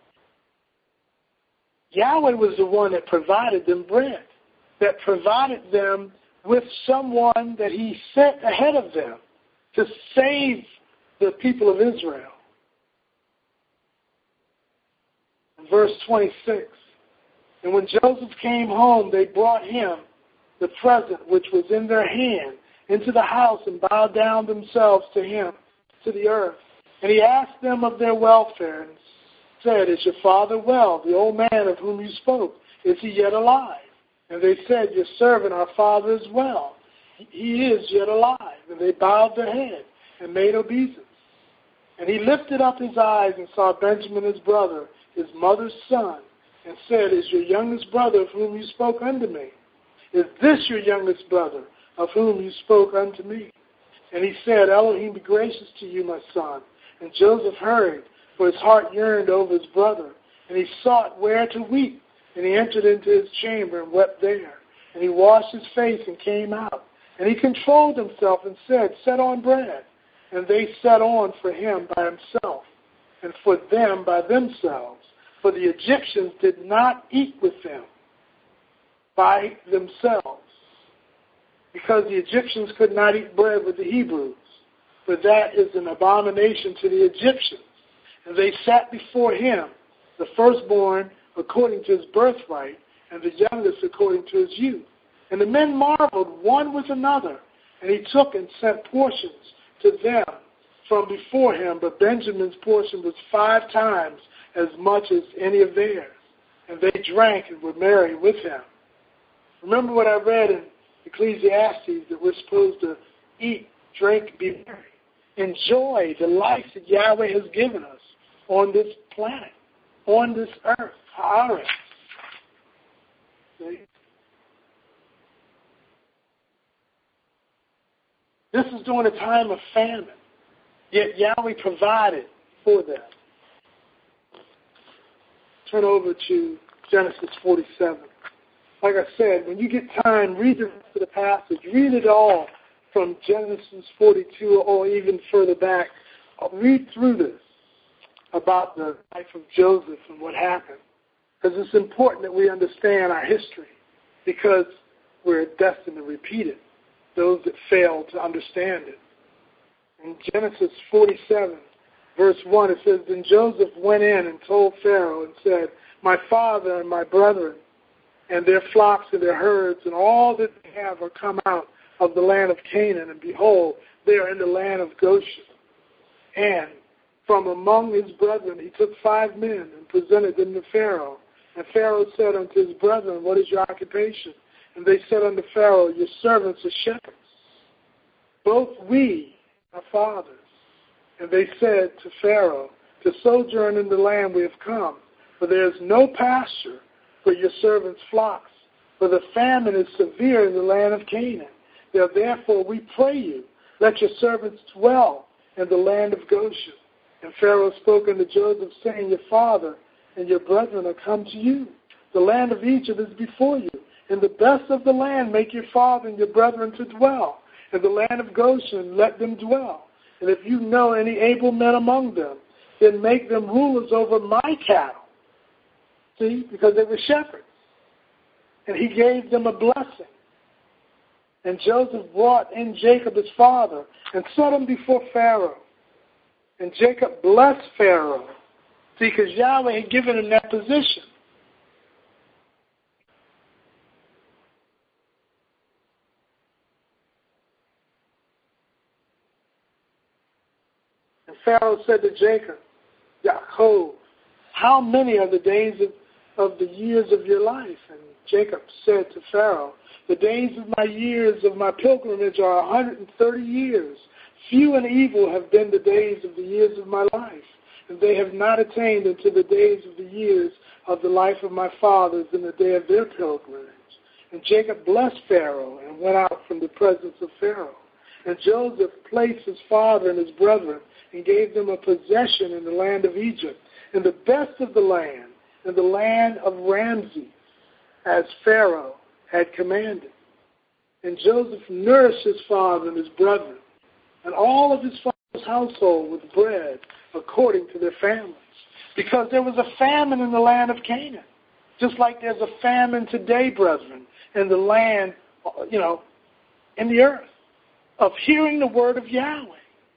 Yahweh was the one that provided them bread, that provided them with someone that he sent ahead of them to save the people of Israel. In verse 26, and when Joseph came home, they brought him the present which was in their hand into the house and bowed down themselves to him, to the earth. And he asked them of their welfare and said, is your father well, the old man of whom you spoke? Is he yet alive? And they said, your servant, our father, is well. He is yet alive. And they bowed their head and made obeisance. And he lifted up his eyes and saw Benjamin his brother, his mother's son, and said, is your youngest brother of whom you spoke unto me? Is this your youngest brother of whom you spoke unto me? And he said, Elohim be gracious to you, my son. And Joseph hurried, for his heart yearned over his brother. And he sought where to weep. And he entered into his chamber and wept there. And he washed his face and came out. And he controlled himself and said, set on bread. And they set on for him by himself, and for them by themselves. For the Egyptians did not eat with them by themselves, because the Egyptians could not eat bread with the Hebrews, for that is an abomination to the Egyptians. And they sat before him, the firstborn according to his birthright, and the youngest according to his youth. And the men marveled one with another, and he took and sent portions to them from before him, but Benjamin's portion was 5 times as much as any of theirs. And they drank and were merry with him. Remember what I read in Ecclesiastes, that we're supposed to eat, drink, be merry. Enjoy the life that Yahweh has given us on this planet, on this earth, our earth. See? This is during a time of famine, yet Yahweh provided for them. Turn over to Genesis 47. like I said, when you get time, read the rest of the passage. Read it all from Genesis 42 or even further back. Read through this about the life of Joseph and what happened. Because it's important that we understand our history, because we're destined to repeat it, those that fail to understand it. In Genesis 47, verse 1, it says, Then Joseph went in and told Pharaoh and said, My father and my brethren and their flocks and their herds and all that they have are come out of the land of Canaan, and behold, they are in the land of Goshen. And from among his brethren he took 5 men and presented them to Pharaoh. And Pharaoh said unto his brethren, What is your occupation? And they said unto Pharaoh, Your servants are shepherds, both we, our fathers. And they said to Pharaoh, To sojourn in the land we have come, for there is no pasture for your servants' flocks, for the famine is severe in the land of Canaan. Therefore we pray you, let your servants dwell in the land of Goshen. And Pharaoh spoke unto Joseph, saying, Your father and your brethren are come to you. The land of Egypt is before you. In the best of the land make your father and your brethren to dwell. In the land of Goshen let them dwell. And if you know any able men among them, then make them rulers over my cattle. See, because they were shepherds. And he gave them a blessing. And Joseph brought in Jacob his father and set him before Pharaoh. And Jacob blessed Pharaoh. See, because Yahweh had given him that position. And Pharaoh said to Jacob, Yaakov, how many are the days of the years of your life? And Jacob said to Pharaoh, The days of my years of my pilgrimage are 130 years. Few and evil have been the days of the years of my life, and they have not attained unto the days of the years of the life of my fathers in the day of their pilgrimage. And Jacob blessed Pharaoh and went out from the presence of Pharaoh. And Joseph placed his father and his brethren and gave them a possession in the land of Egypt, in the best of the land, in the land of Ramses, as Pharaoh had commanded. And Joseph nourished his father and his brethren, and all of his father's household with bread according to their families, because there was a famine in the land of Canaan, just like there's a famine today, brethren, in the land, in the earth, of hearing the word of Yahweh.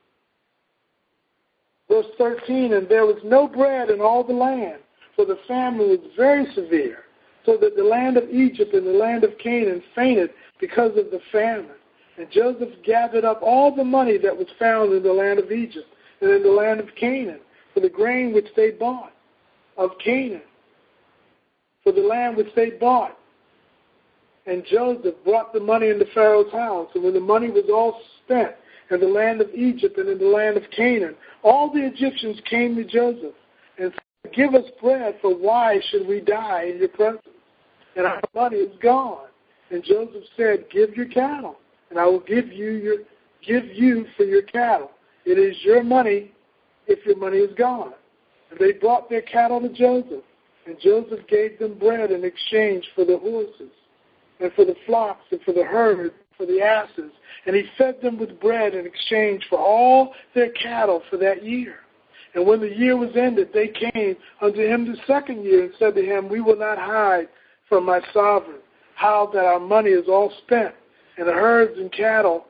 Verse 13, And there was no bread in all the land, for the famine was very severe, so that the land of Egypt and the land of Canaan fainted because of the famine. And Joseph gathered up all the money that was found in the land of Egypt and in the land of Canaan, for the grain which they bought of Canaan, for the land which they bought. And Joseph brought the money into Pharaoh's house. And when the money was all spent in the land of Egypt and in the land of Canaan, all the Egyptians came to Joseph and said, Give us bread, for why should we die in your presence? And our money is gone. And Joseph said, Give your cattle, and I will give you for your cattle. It is your money if your money is gone. And they brought their cattle to Joseph, and Joseph gave them bread in exchange for the horses, and for the flocks, and for the herds, for the asses. And he fed them with bread in exchange for all their cattle for that year. And when the year was ended, they came unto him the second year and said to him, We will not hide from my sovereign how that our money is all spent, and the herds of cattle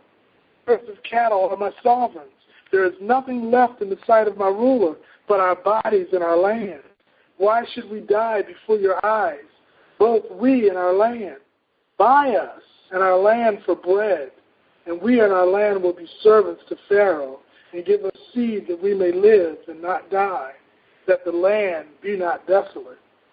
are my sovereign's. There is nothing left in the sight of my ruler but our bodies and our land. Why should we die before your eyes, both we and our land? Buy us and our land for bread, and we and our land will be servants to Pharaoh, and give us seed that we may live and not die, that the land be not desolate.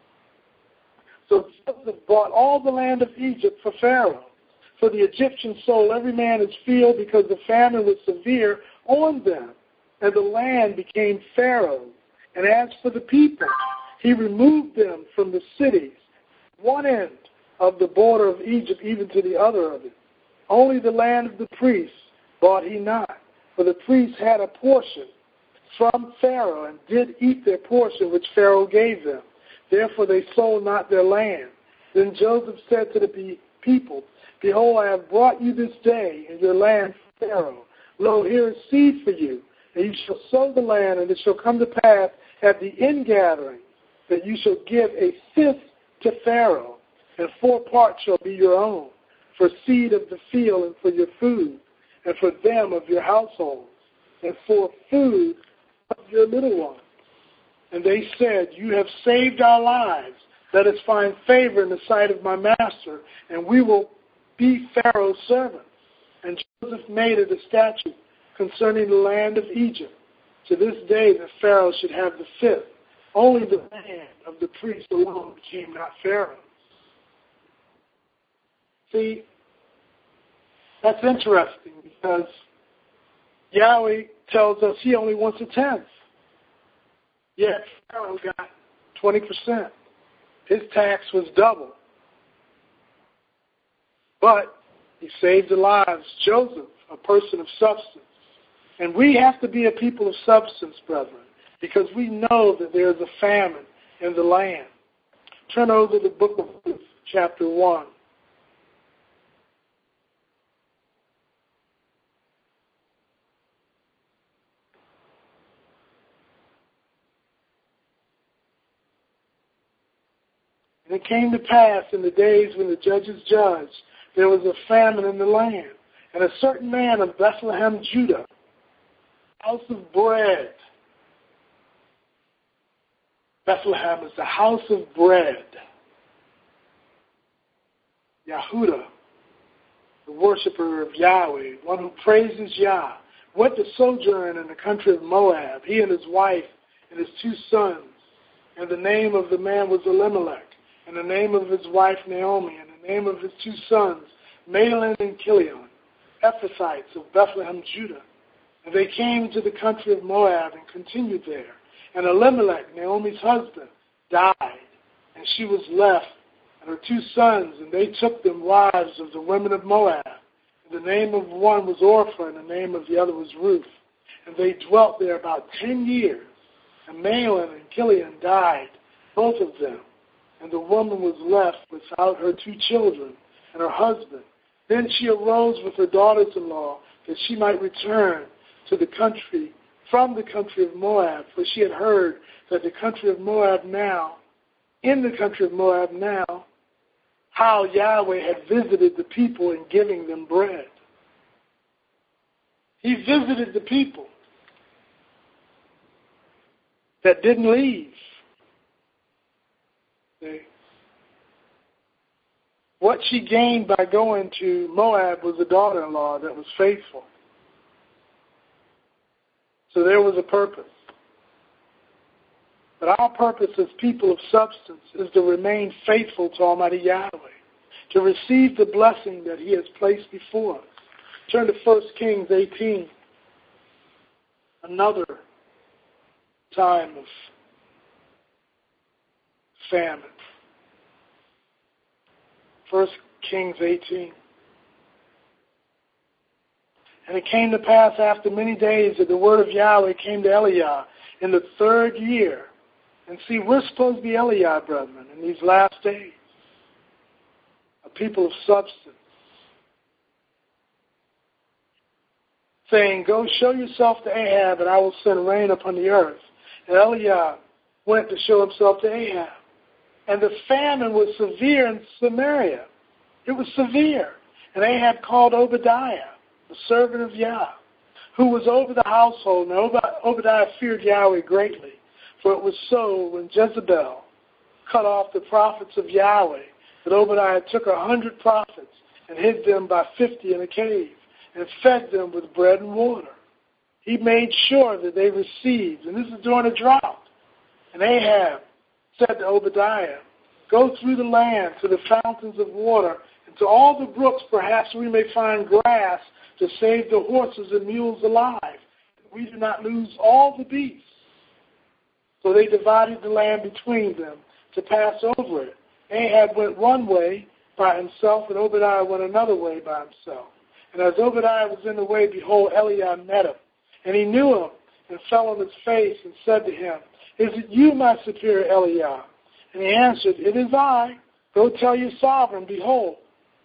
So Joseph bought all the land of Egypt for Pharaoh. For the Egyptians sold every man his field, because the famine was severe on them, and the land became Pharaoh's. And as for the people, he removed them from the cities, one end of the border of Egypt even to the other of it. Only the land of the priests bought he not, for the priests had a portion from Pharaoh, and did eat their portion which Pharaoh gave them. Therefore they sold not their land. Then Joseph said to the people, Behold, I have brought you this day in your land, Pharaoh. Lo, here is seed for you, and you shall sow the land, and it shall come to pass at the ingathering that you shall give a fifth to Pharaoh, and 4 parts shall be your own, for seed of the field and for your food, and for them of your households, and for food of your little ones. And they said, You have saved our lives. Let us find favor in the sight of my master, and we will be Pharaoh's servants. And Joseph made it a statute concerning the land of Egypt. To this day the Pharaoh should have the fifth. Only the land of the priest alone became not Pharaoh's. See, that's interesting because Yahweh tells us he only wants a tenth. Yet Pharaoh got 20%. His tax was double. But he saved the lives. Joseph, a person of substance. And we have to be a people of substance, brethren, because we know that there is a famine in the land. Turn over to the book of Ruth, chapter 1. And it came to pass in the days when the judges judged, there was a famine in the land. And a certain man of Bethlehem, Judah, house of bread. Bethlehem is the house of bread. Yahudah, the worshiper of Yahweh, one who praises Yah, went to sojourn in the country of Moab, he and his wife and his 2 sons. And the name of the man was Elimelech, and the name of his wife Naomi, and the name of his 2 sons, Mahlon and Chilion, Ephrathites of Bethlehem, Judah. And they came to the country of Moab and continued there. And Elimelech, Naomi's husband, died, and she was left, and her 2 sons, and they took them wives of the women of Moab. And the name of one was Orpah, and the name of the other was Ruth. And they dwelt there about 10 years. And Mahlon and Chilion died, both of them. And the woman was left without her 2 children and her husband. Then she arose with her daughters-in-law that she might return to the country, from the country of Moab, for she had heard that in the country of Moab now, how Yahweh had visited the people in giving them bread. He visited the people that didn't leave. What she gained by going to Moab was a daughter-in-law that was faithful. So there was a purpose. But our purpose as people of substance is to remain faithful to Almighty Yahweh, to receive the blessing that he has placed before us. Turn to 1 Kings 18, another time of famine. 1 Kings 18. And it came to pass after many days that the word of Yahweh came to Eliah in the 3rd year. And see, we're supposed to be Eliah, brethren, in these last days. A people of substance. Saying, Go show yourself to Ahab, and I will send rain upon the earth. And Eliah went to show himself to Ahab. And the famine was severe in Samaria. It was severe. And Ahab called Obadiah, the servant of Yah, who was over the household. And Obadiah feared Yahweh greatly. For it was so when Jezebel cut off the prophets of Yahweh that Obadiah took 100 prophets and hid them by 50 in a cave and fed them with bread and water. He made sure that they received, and this is during a drought. And Ahab said to Obadiah, Go through the land to the fountains of water and to all the brooks, perhaps we may find grass to save the horses and mules alive. We do not lose all the beasts. So they divided the land between them to pass over it. Ahab went one way by himself, and Obadiah went another way by himself. And as Obadiah was in the way, behold, Eliah met him. And he knew him and fell on his face and said to him, Is it you, my superior Eliah? And he answered, It is I. Go tell your sovereign, behold,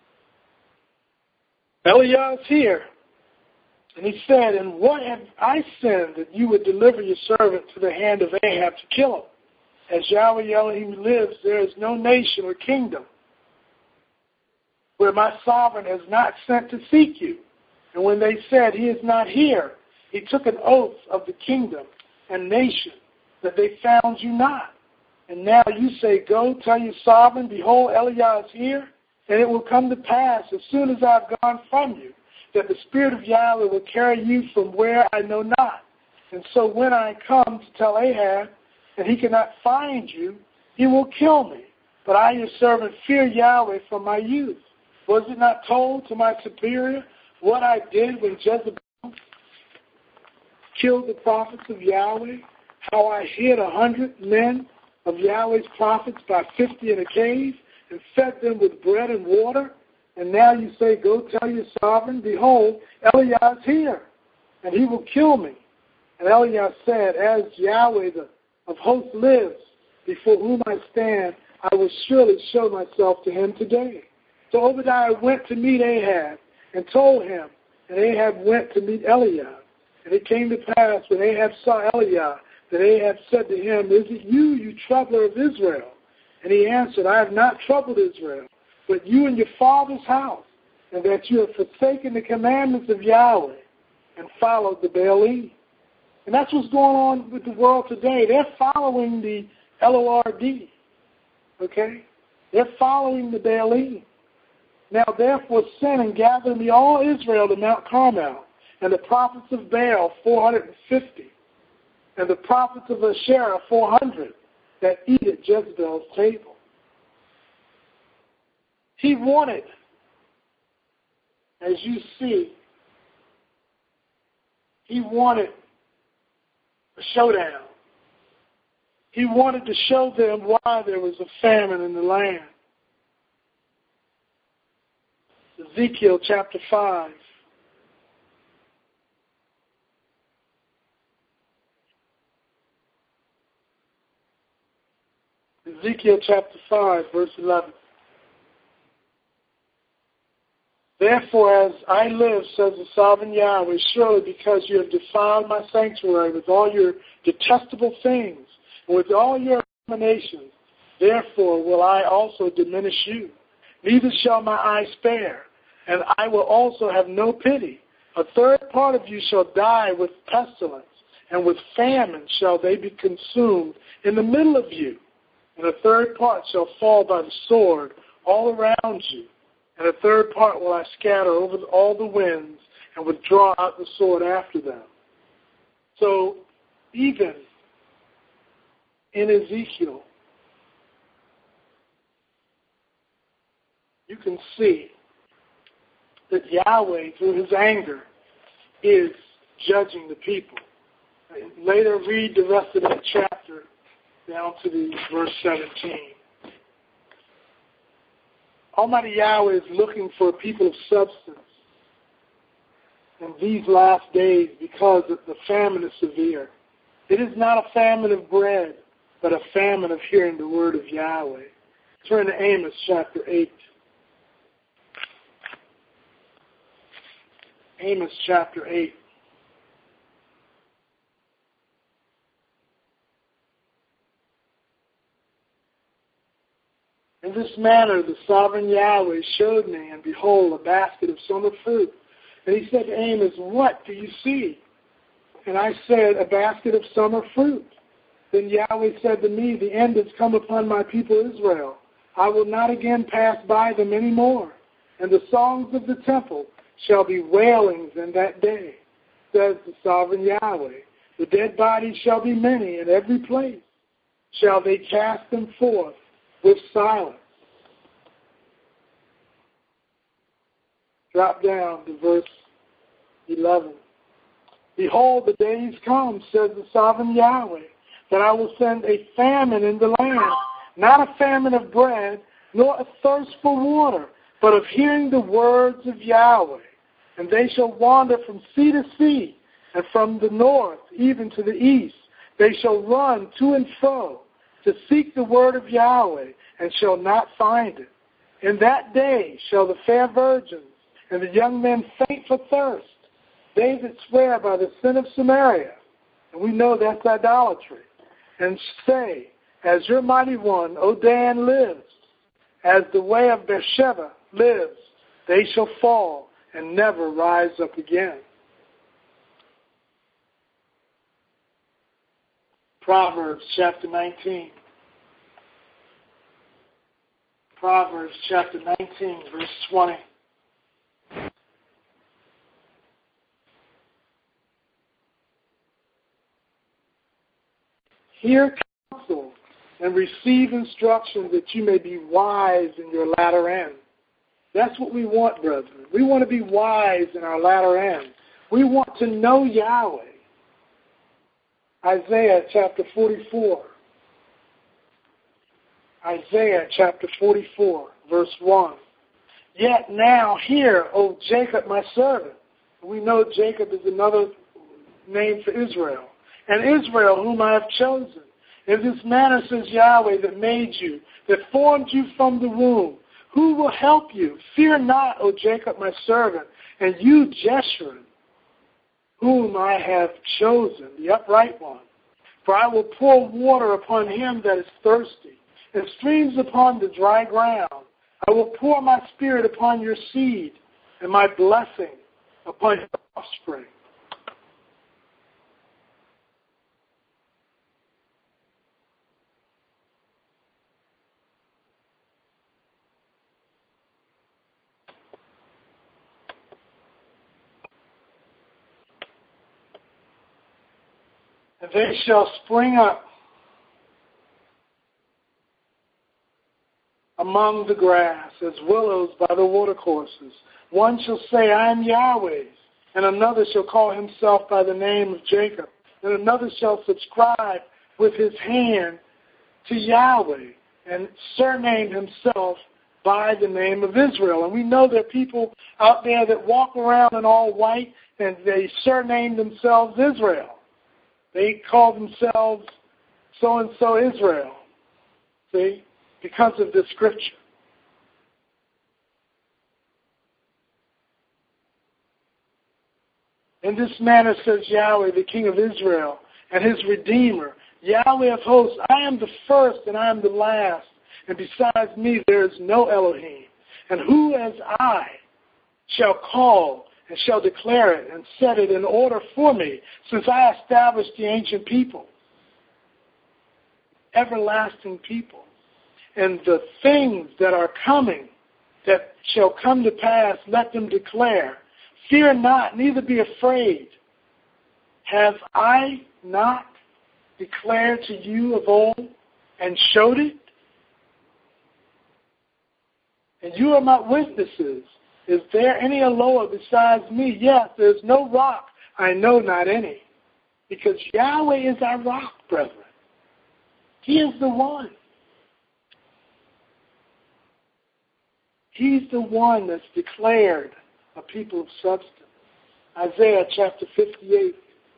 Eliah is here. And he said, and what have I sinned that you would deliver your servant to the hand of Ahab to kill him? As Yahweh Elohim lives, there is no nation or kingdom where my sovereign has not sent to seek you. And when they said, he is not here, he took an oath of the kingdom and nation that they found you not. And now you say, go tell your sovereign, behold, Eliah is here, and it will come to pass as soon as I have gone from you, that the Spirit of Yahweh will carry you from where I know not. And so when I come to tell Ahab, and he cannot find you, he will kill me. But I, your servant, fear Yahweh from my youth. Was it not told to my superior what I did when Jezebel killed the prophets of Yahweh? How I hid 100 men of Yahweh's prophets by 50 in a cave and fed them with bread and water? And now you say, go tell your sovereign, behold, Eliah is here, and he will kill me. And Eliah said, as Yahweh of hosts lives, before whom I stand, I will surely show myself to him today. So Obadiah went to meet Ahab and told him, and Ahab went to meet Eliah. And it came to pass, when Ahab saw Eliah, that Ahab said to him, is it you, you troubler of Israel? And he answered, I have not troubled Israel, but you and your father's house, and that you have forsaken the commandments of Yahweh and followed the Baalim. And that's what's going on with the world today. They're following the LORD, okay? They're following the Baalim. Now therefore send and gather me all Israel to Mount Carmel, and the prophets of Baal 450, and the prophets of Asherah 400, that eat at Jezebel's table. He wanted, as you see, he wanted a showdown. He wanted to show them why there was a famine in the land. Ezekiel chapter 5. Ezekiel chapter 5, verse 11. Therefore, as I live, says the sovereign Yahweh, surely because you have defiled my sanctuary with all your detestable things, and with all your abominations, therefore will I also diminish you. Neither shall my eye spare, and I will also have no pity. A third part of you shall die with pestilence, and with famine shall they be consumed in the middle of you. And a third part shall fall by the sword all around you. And a third part will I scatter over all the winds and withdraw out the sword after them. So even in Ezekiel, you can see that Yahweh, through his anger, is judging the people. Later, read the rest of that chapter down to the verse 17. Almighty Yahweh is looking for a people of substance in these last days because the famine is severe. It is not a famine of bread, but a famine of hearing the word of Yahweh. Turn to Amos chapter 8. Amos chapter 8. In this manner the sovereign Yahweh showed me, and behold, a basket of summer fruit. And he said to Amos, what do you see? And I said, a basket of summer fruit. Then Yahweh said to me, the end has come upon my people Israel. I will not again pass by them any more. And the songs of the temple shall be wailings in that day, says the sovereign Yahweh. The dead bodies shall be many in every place. Shall they cast them forth with silence. Drop down to verse 11. Behold, the days come, says the sovereign Yahweh, that I will send a famine in the land, not a famine of bread, nor a thirst for water, but of hearing the words of Yahweh. And they shall wander from sea to sea, and from the north even to the east. They shall run to and fro to seek the word of Yahweh, and shall not find it. In that day shall the fair virgins and the young men faint for thirst, they that swear by the sin of Samaria, and we know that's idolatry, and say, as your mighty one, O Dan, lives, as the way of Beersheba lives, they shall fall and never rise up again. Proverbs chapter 19. Proverbs chapter 19, verse 20. Hear counsel and receive instruction that you may be wise in your latter end. That's what we want, brethren. We want to be wise in our latter end. We want to know Yahweh. Isaiah chapter 44. Isaiah chapter 44, verse 1. Yet now hear, O Jacob, my servant. We know Jacob is another name for Israel. And Israel, whom I have chosen. In this manner says Yahweh that made you, that formed you from the womb. Who will help you? Fear not, O Jacob, my servant, and you, Jeshurun, whom I have chosen, the upright one. For I will pour water upon him that is thirsty, and streams upon the dry ground. I will pour my spirit upon your seed, and my blessing upon your offspring. And they shall spring up among the grass as willows by the watercourses. One shall say, I am Yahweh's, and another shall call himself by the name of Jacob, and another shall subscribe with his hand to Yahweh, and surname himself by the name of Israel. And we know there are people out there that walk around in all white, and they surname themselves Israel. They call themselves so-and-so Israel, see, because of this scripture. In this manner says Yahweh, the King of Israel, and his Redeemer, Yahweh of hosts, I am the first and I am the last, and besides me there is no Elohim. And who as I shall call and shall declare it and set it in order for me, since I established the ancient people, everlasting people, and the things that are coming, that shall come to pass, let them declare. Fear not, neither be afraid. Have I not declared to you of old and showed it? And you are my witnesses. Is there any Eloah besides me? Yes, there is no rock, I know not any. Because Yahweh is our rock, brethren. He is the one. He's the one that's declared a people of substance. Isaiah chapter 58,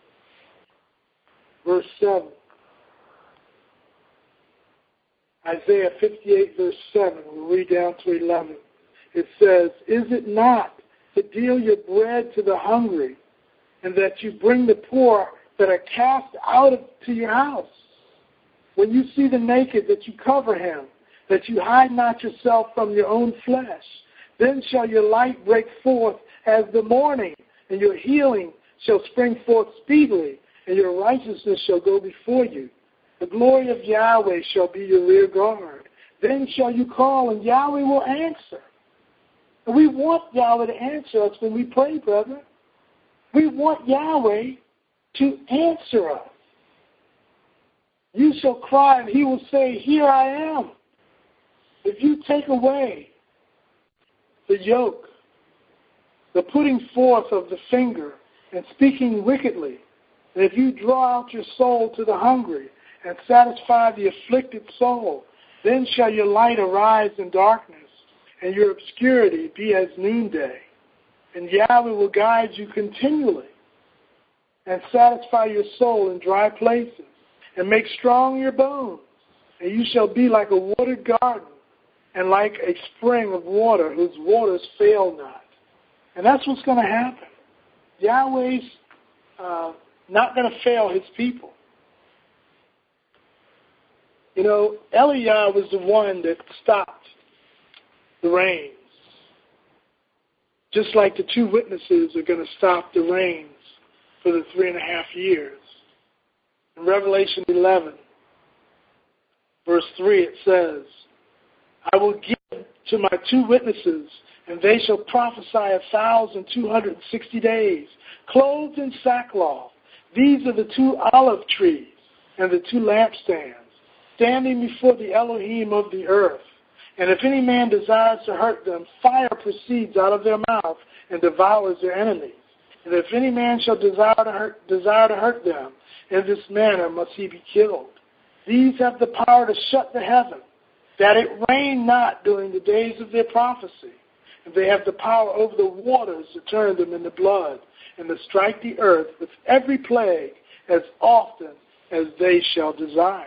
verse 7. Isaiah 58, verse 7. We'll read down to 11. It says, is it not to deal your bread to the hungry, and that you bring the poor that are cast out to your house? When you see the naked, that you cover him, that you hide not yourself from your own flesh. Then shall your light break forth as the morning, and your healing shall spring forth speedily, and your righteousness shall go before you. The glory of Yahweh shall be your rear guard. Then shall you call, and Yahweh will answer. And we want Yahweh to answer us when we pray, brother. We want Yahweh to answer us. You shall cry, and he will say, here I am. If you take away the yoke, the putting forth of the finger, and speaking wickedly, and if you draw out your soul to the hungry, and satisfy the afflicted soul, then shall your light arise in darkness, and your obscurity be as noonday. And Yahweh will guide you continually, and satisfy your soul in dry places, and make strong your bones. And you shall be like a watered garden, and like a spring of water whose waters fail not. And that's what's going to happen. Yahweh's not going to fail his people. You know, Eliah was the one that stopped the rains. Just like the two witnesses are going to stop the rains for the 3.5 years. In Revelation 11, verse 3, it says, I will give to my two witnesses, and they shall prophesy 1,260 days, clothed in sackcloth. These are the two olive trees and the two lampstands, standing before the Elohim of the earth. And if any man desires to hurt them, fire proceeds out of their mouth and devours their enemies. And if any man shall desire to hurt them, in this manner must he be killed. These have the power to shut the heaven, that it rain not during the days of their prophecy. And they have the power over the waters to turn them into blood, and to strike the earth with every plague as often as they shall desire.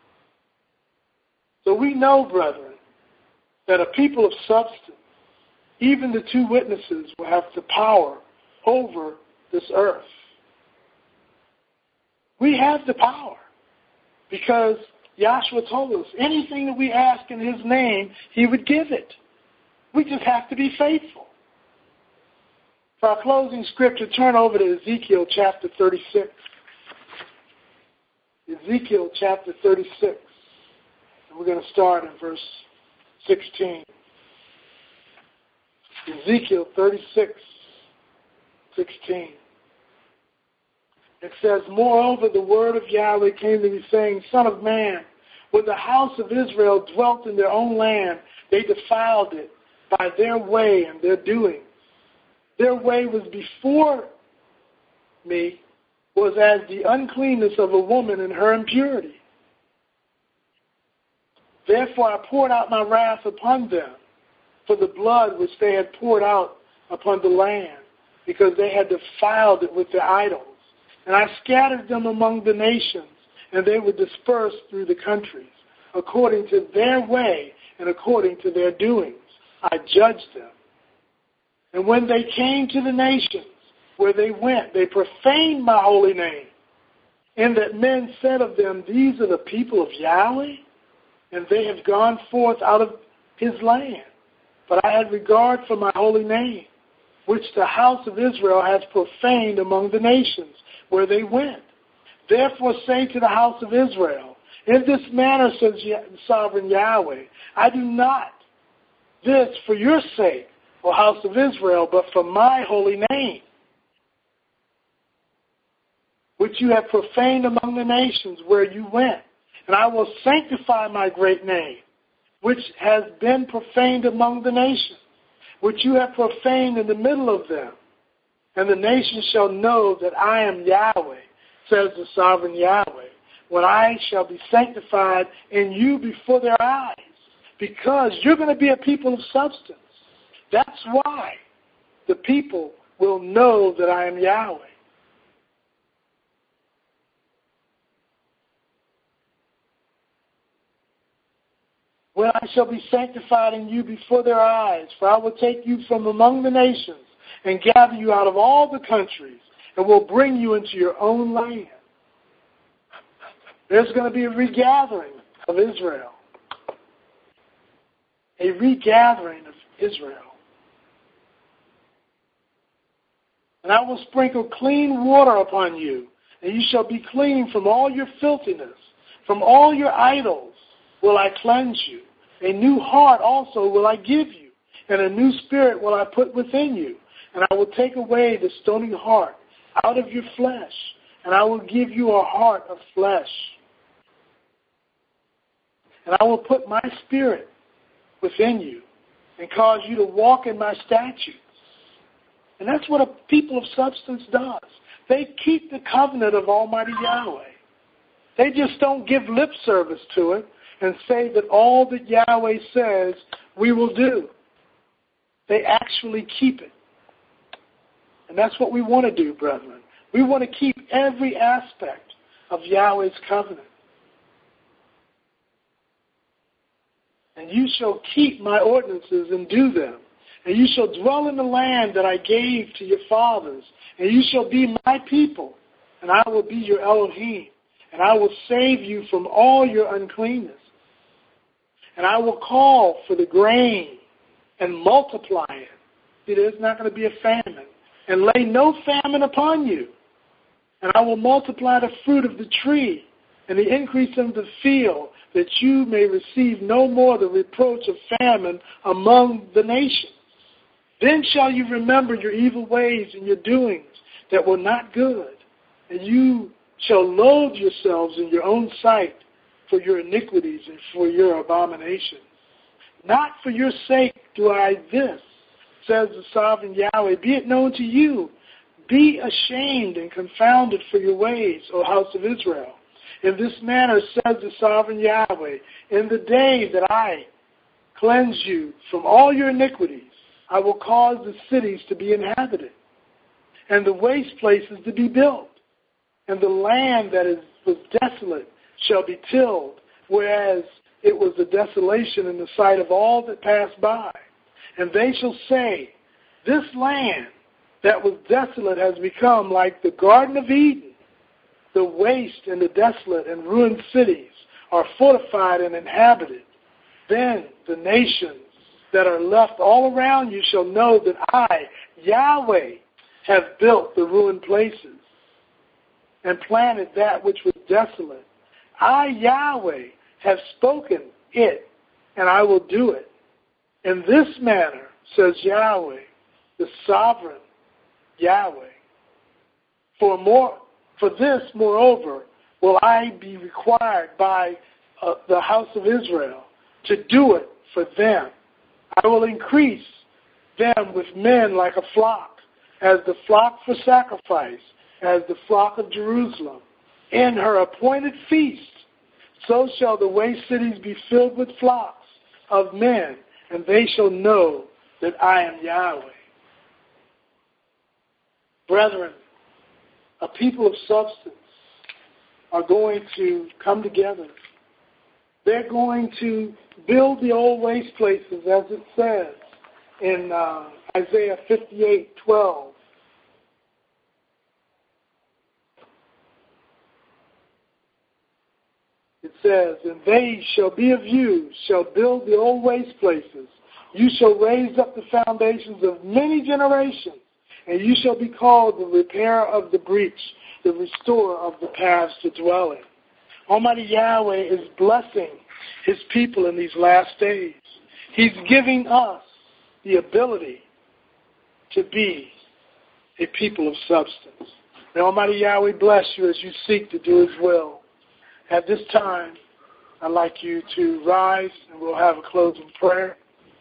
So we know, brethren, that a people of substance, even the two witnesses, will have the power over this earth. We have the power because Yahshua told us anything that we ask in his name, he would give it. We just have to be faithful. For our closing scripture, turn over to Ezekiel chapter 36. Ezekiel chapter 36. And we're going to start in verse 16. Ezekiel 36, 16. It says, Moreover, the word of Yahweh came to me, saying, Son of man, when the house of Israel dwelt in their own land, they defiled it by their way and their doings. Their way was before me, was as the uncleanness of a woman in her impurity. Therefore I poured out my wrath upon them for the blood which they had poured out upon the land, because they had defiled it with their idols. And I scattered them among the nations, and they were dispersed through the countries, according to their way and according to their doings. I judged them. And when they came to the nations where they went, they profaned my holy name, in that men said of them, These are the people of Yahweh, and they have gone forth out of his land. But I had regard for my holy name, which the house of Israel has profaned among the nations where they went. Therefore say to the house of Israel, In this manner, says sovereign Yahweh, I do not this for your sake, O house of Israel, but for my holy name, which you have profaned among the nations where you went. And I will sanctify my great name, which has been profaned among the nations, which you have profaned in the middle of them. And the nations shall know that I am Yahweh, says the sovereign Yahweh, when I shall be sanctified in you before their eyes, because you're going to be a people of substance. That's why the people will know that I am Yahweh. When I shall be sanctified in you before their eyes, for I will take you from among the nations and gather you out of all the countries and will bring you into your own land. There's going to be a regathering of Israel. A regathering of Israel. And I will sprinkle clean water upon you, and you shall be clean from all your filthiness. From all your idols will I cleanse you. A new heart also will I give you, and a new spirit will I put within you. And I will take away the stony heart out of your flesh, and I will give you a heart of flesh. And I will put my spirit within you and cause you to walk in my statutes. And that's what a people of substance does. They keep the covenant of Almighty Yahweh. They just don't give lip service to it and say that all that Yahweh says we will do. They actually keep it. And that's what we want to do, brethren. We want to keep every aspect of Yahweh's covenant. And you shall keep my ordinances and do them. And you shall dwell in the land that I gave to your fathers. And you shall be my people. And I will be your Elohim. And I will save you from all your uncleanness. And I will call for the grain and multiply it. See, there's not going to be a famine. And lay no famine upon you. And I will multiply the fruit of the tree and the increase of the field, that you may receive no more the reproach of famine among the nations. Then shall you remember your evil ways and your doings that were not good, and you shall loathe yourselves in your own sight for your iniquities and for your abominations. Not for your sake do I this, says the sovereign Yahweh. Be it known to you, be ashamed and confounded for your ways, O house of Israel. In this manner, says the sovereign Yahweh, in the day that I cleanse you from all your iniquities, I will cause the cities to be inhabited, and the waste places to be built, and the land that was desolate shall be tilled, whereas it was a desolation in the sight of all that passed by. And they shall say, this land that was desolate has become like the Garden of Eden. The waste and the desolate and ruined cities are fortified and inhabited. Then the nations that are left all around you shall know that I, Yahweh, have built the ruined places and planted that which was desolate. I, Yahweh, have spoken it, and I will do it. In this manner, says Yahweh, the sovereign Yahweh. For this, moreover, will I be required by the house of Israel to do it for them. I will increase them with men like a flock, as the flock for sacrifice, as the flock of Jerusalem. In her appointed feast, so shall the waste cities be filled with flocks of men, and they shall know that I am Yahweh. Brethren, a people of substance are going to come together. They're going to build the old waste places, as it says in Isaiah 58:12. It says, and they shall be of you, shall build the old waste places. You shall raise up the foundations of many generations. And you shall be called the repairer of the breach, the restorer of the paths to dwell in. Almighty Yahweh is blessing his people in these last days. He's giving us the ability to be a people of substance. May Almighty Yahweh bless you as you seek to do his will. At this time, I'd like you to rise and we'll have a closing prayer.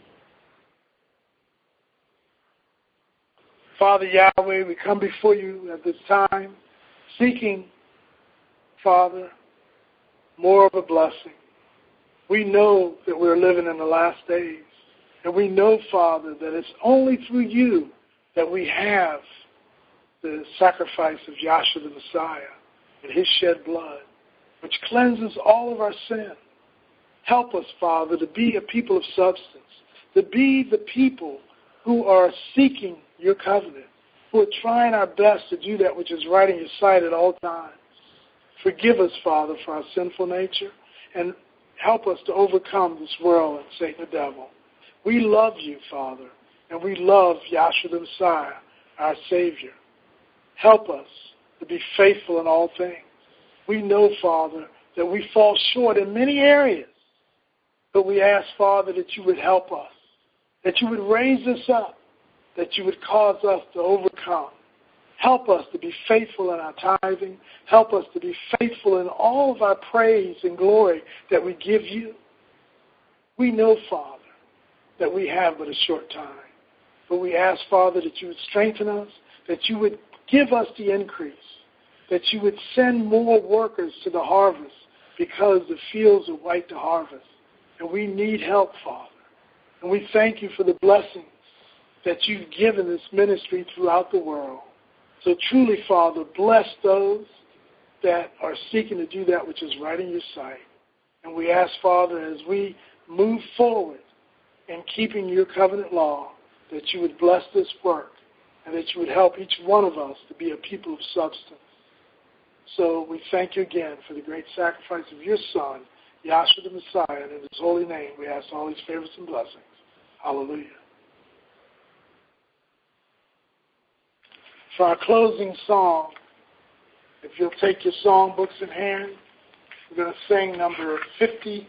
Father Yahweh, we come before you at this time, seeking, Father, more of a blessing. We know that we're living in the last days. And we know, Father, that it's only through you that we have the sacrifice of Yahshua the Messiah and his shed blood, which cleanses all of our sin. Help us, Father, to be a people of substance, to be the people who are seeking your covenant, who are trying our best to do that which is right in your sight at all times. Forgive us, Father, for our sinful nature, and help us to overcome this world and Satan the devil. We love you, Father, and we love Yahshua the Messiah, our Savior. Help us to be faithful in all things. We know, Father, that we fall short in many areas, but we ask, Father, that you would help us, that you would raise us up, that you would cause us to overcome. Help us to be faithful in our tithing. Help us to be faithful in all of our praise and glory that we give you. We know, Father, that we have but a short time. But we ask, Father, that you would strengthen us, that you would give us the increase, that you would send more workers to the harvest because the fields are white to harvest. And we need help, Father. And we thank you for the blessings that you've given this ministry throughout the world. So truly, Father, bless those that are seeking to do that which is right in your sight. And we ask, Father, as we move forward in keeping your covenant law, that you would bless this work and that you would help each one of us to be a people of substance. So we thank you again for the great sacrifice of your Son, Yahshua the Messiah, and in his holy name we ask all these favors and blessings. Hallelujah. For our closing song, if you'll take your song books in hand, we're going to sing number 50.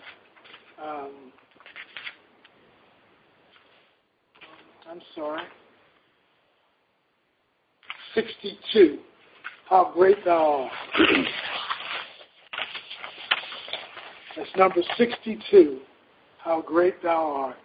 I'm sorry. 62. How great thou art. That's number 62. How great thou art.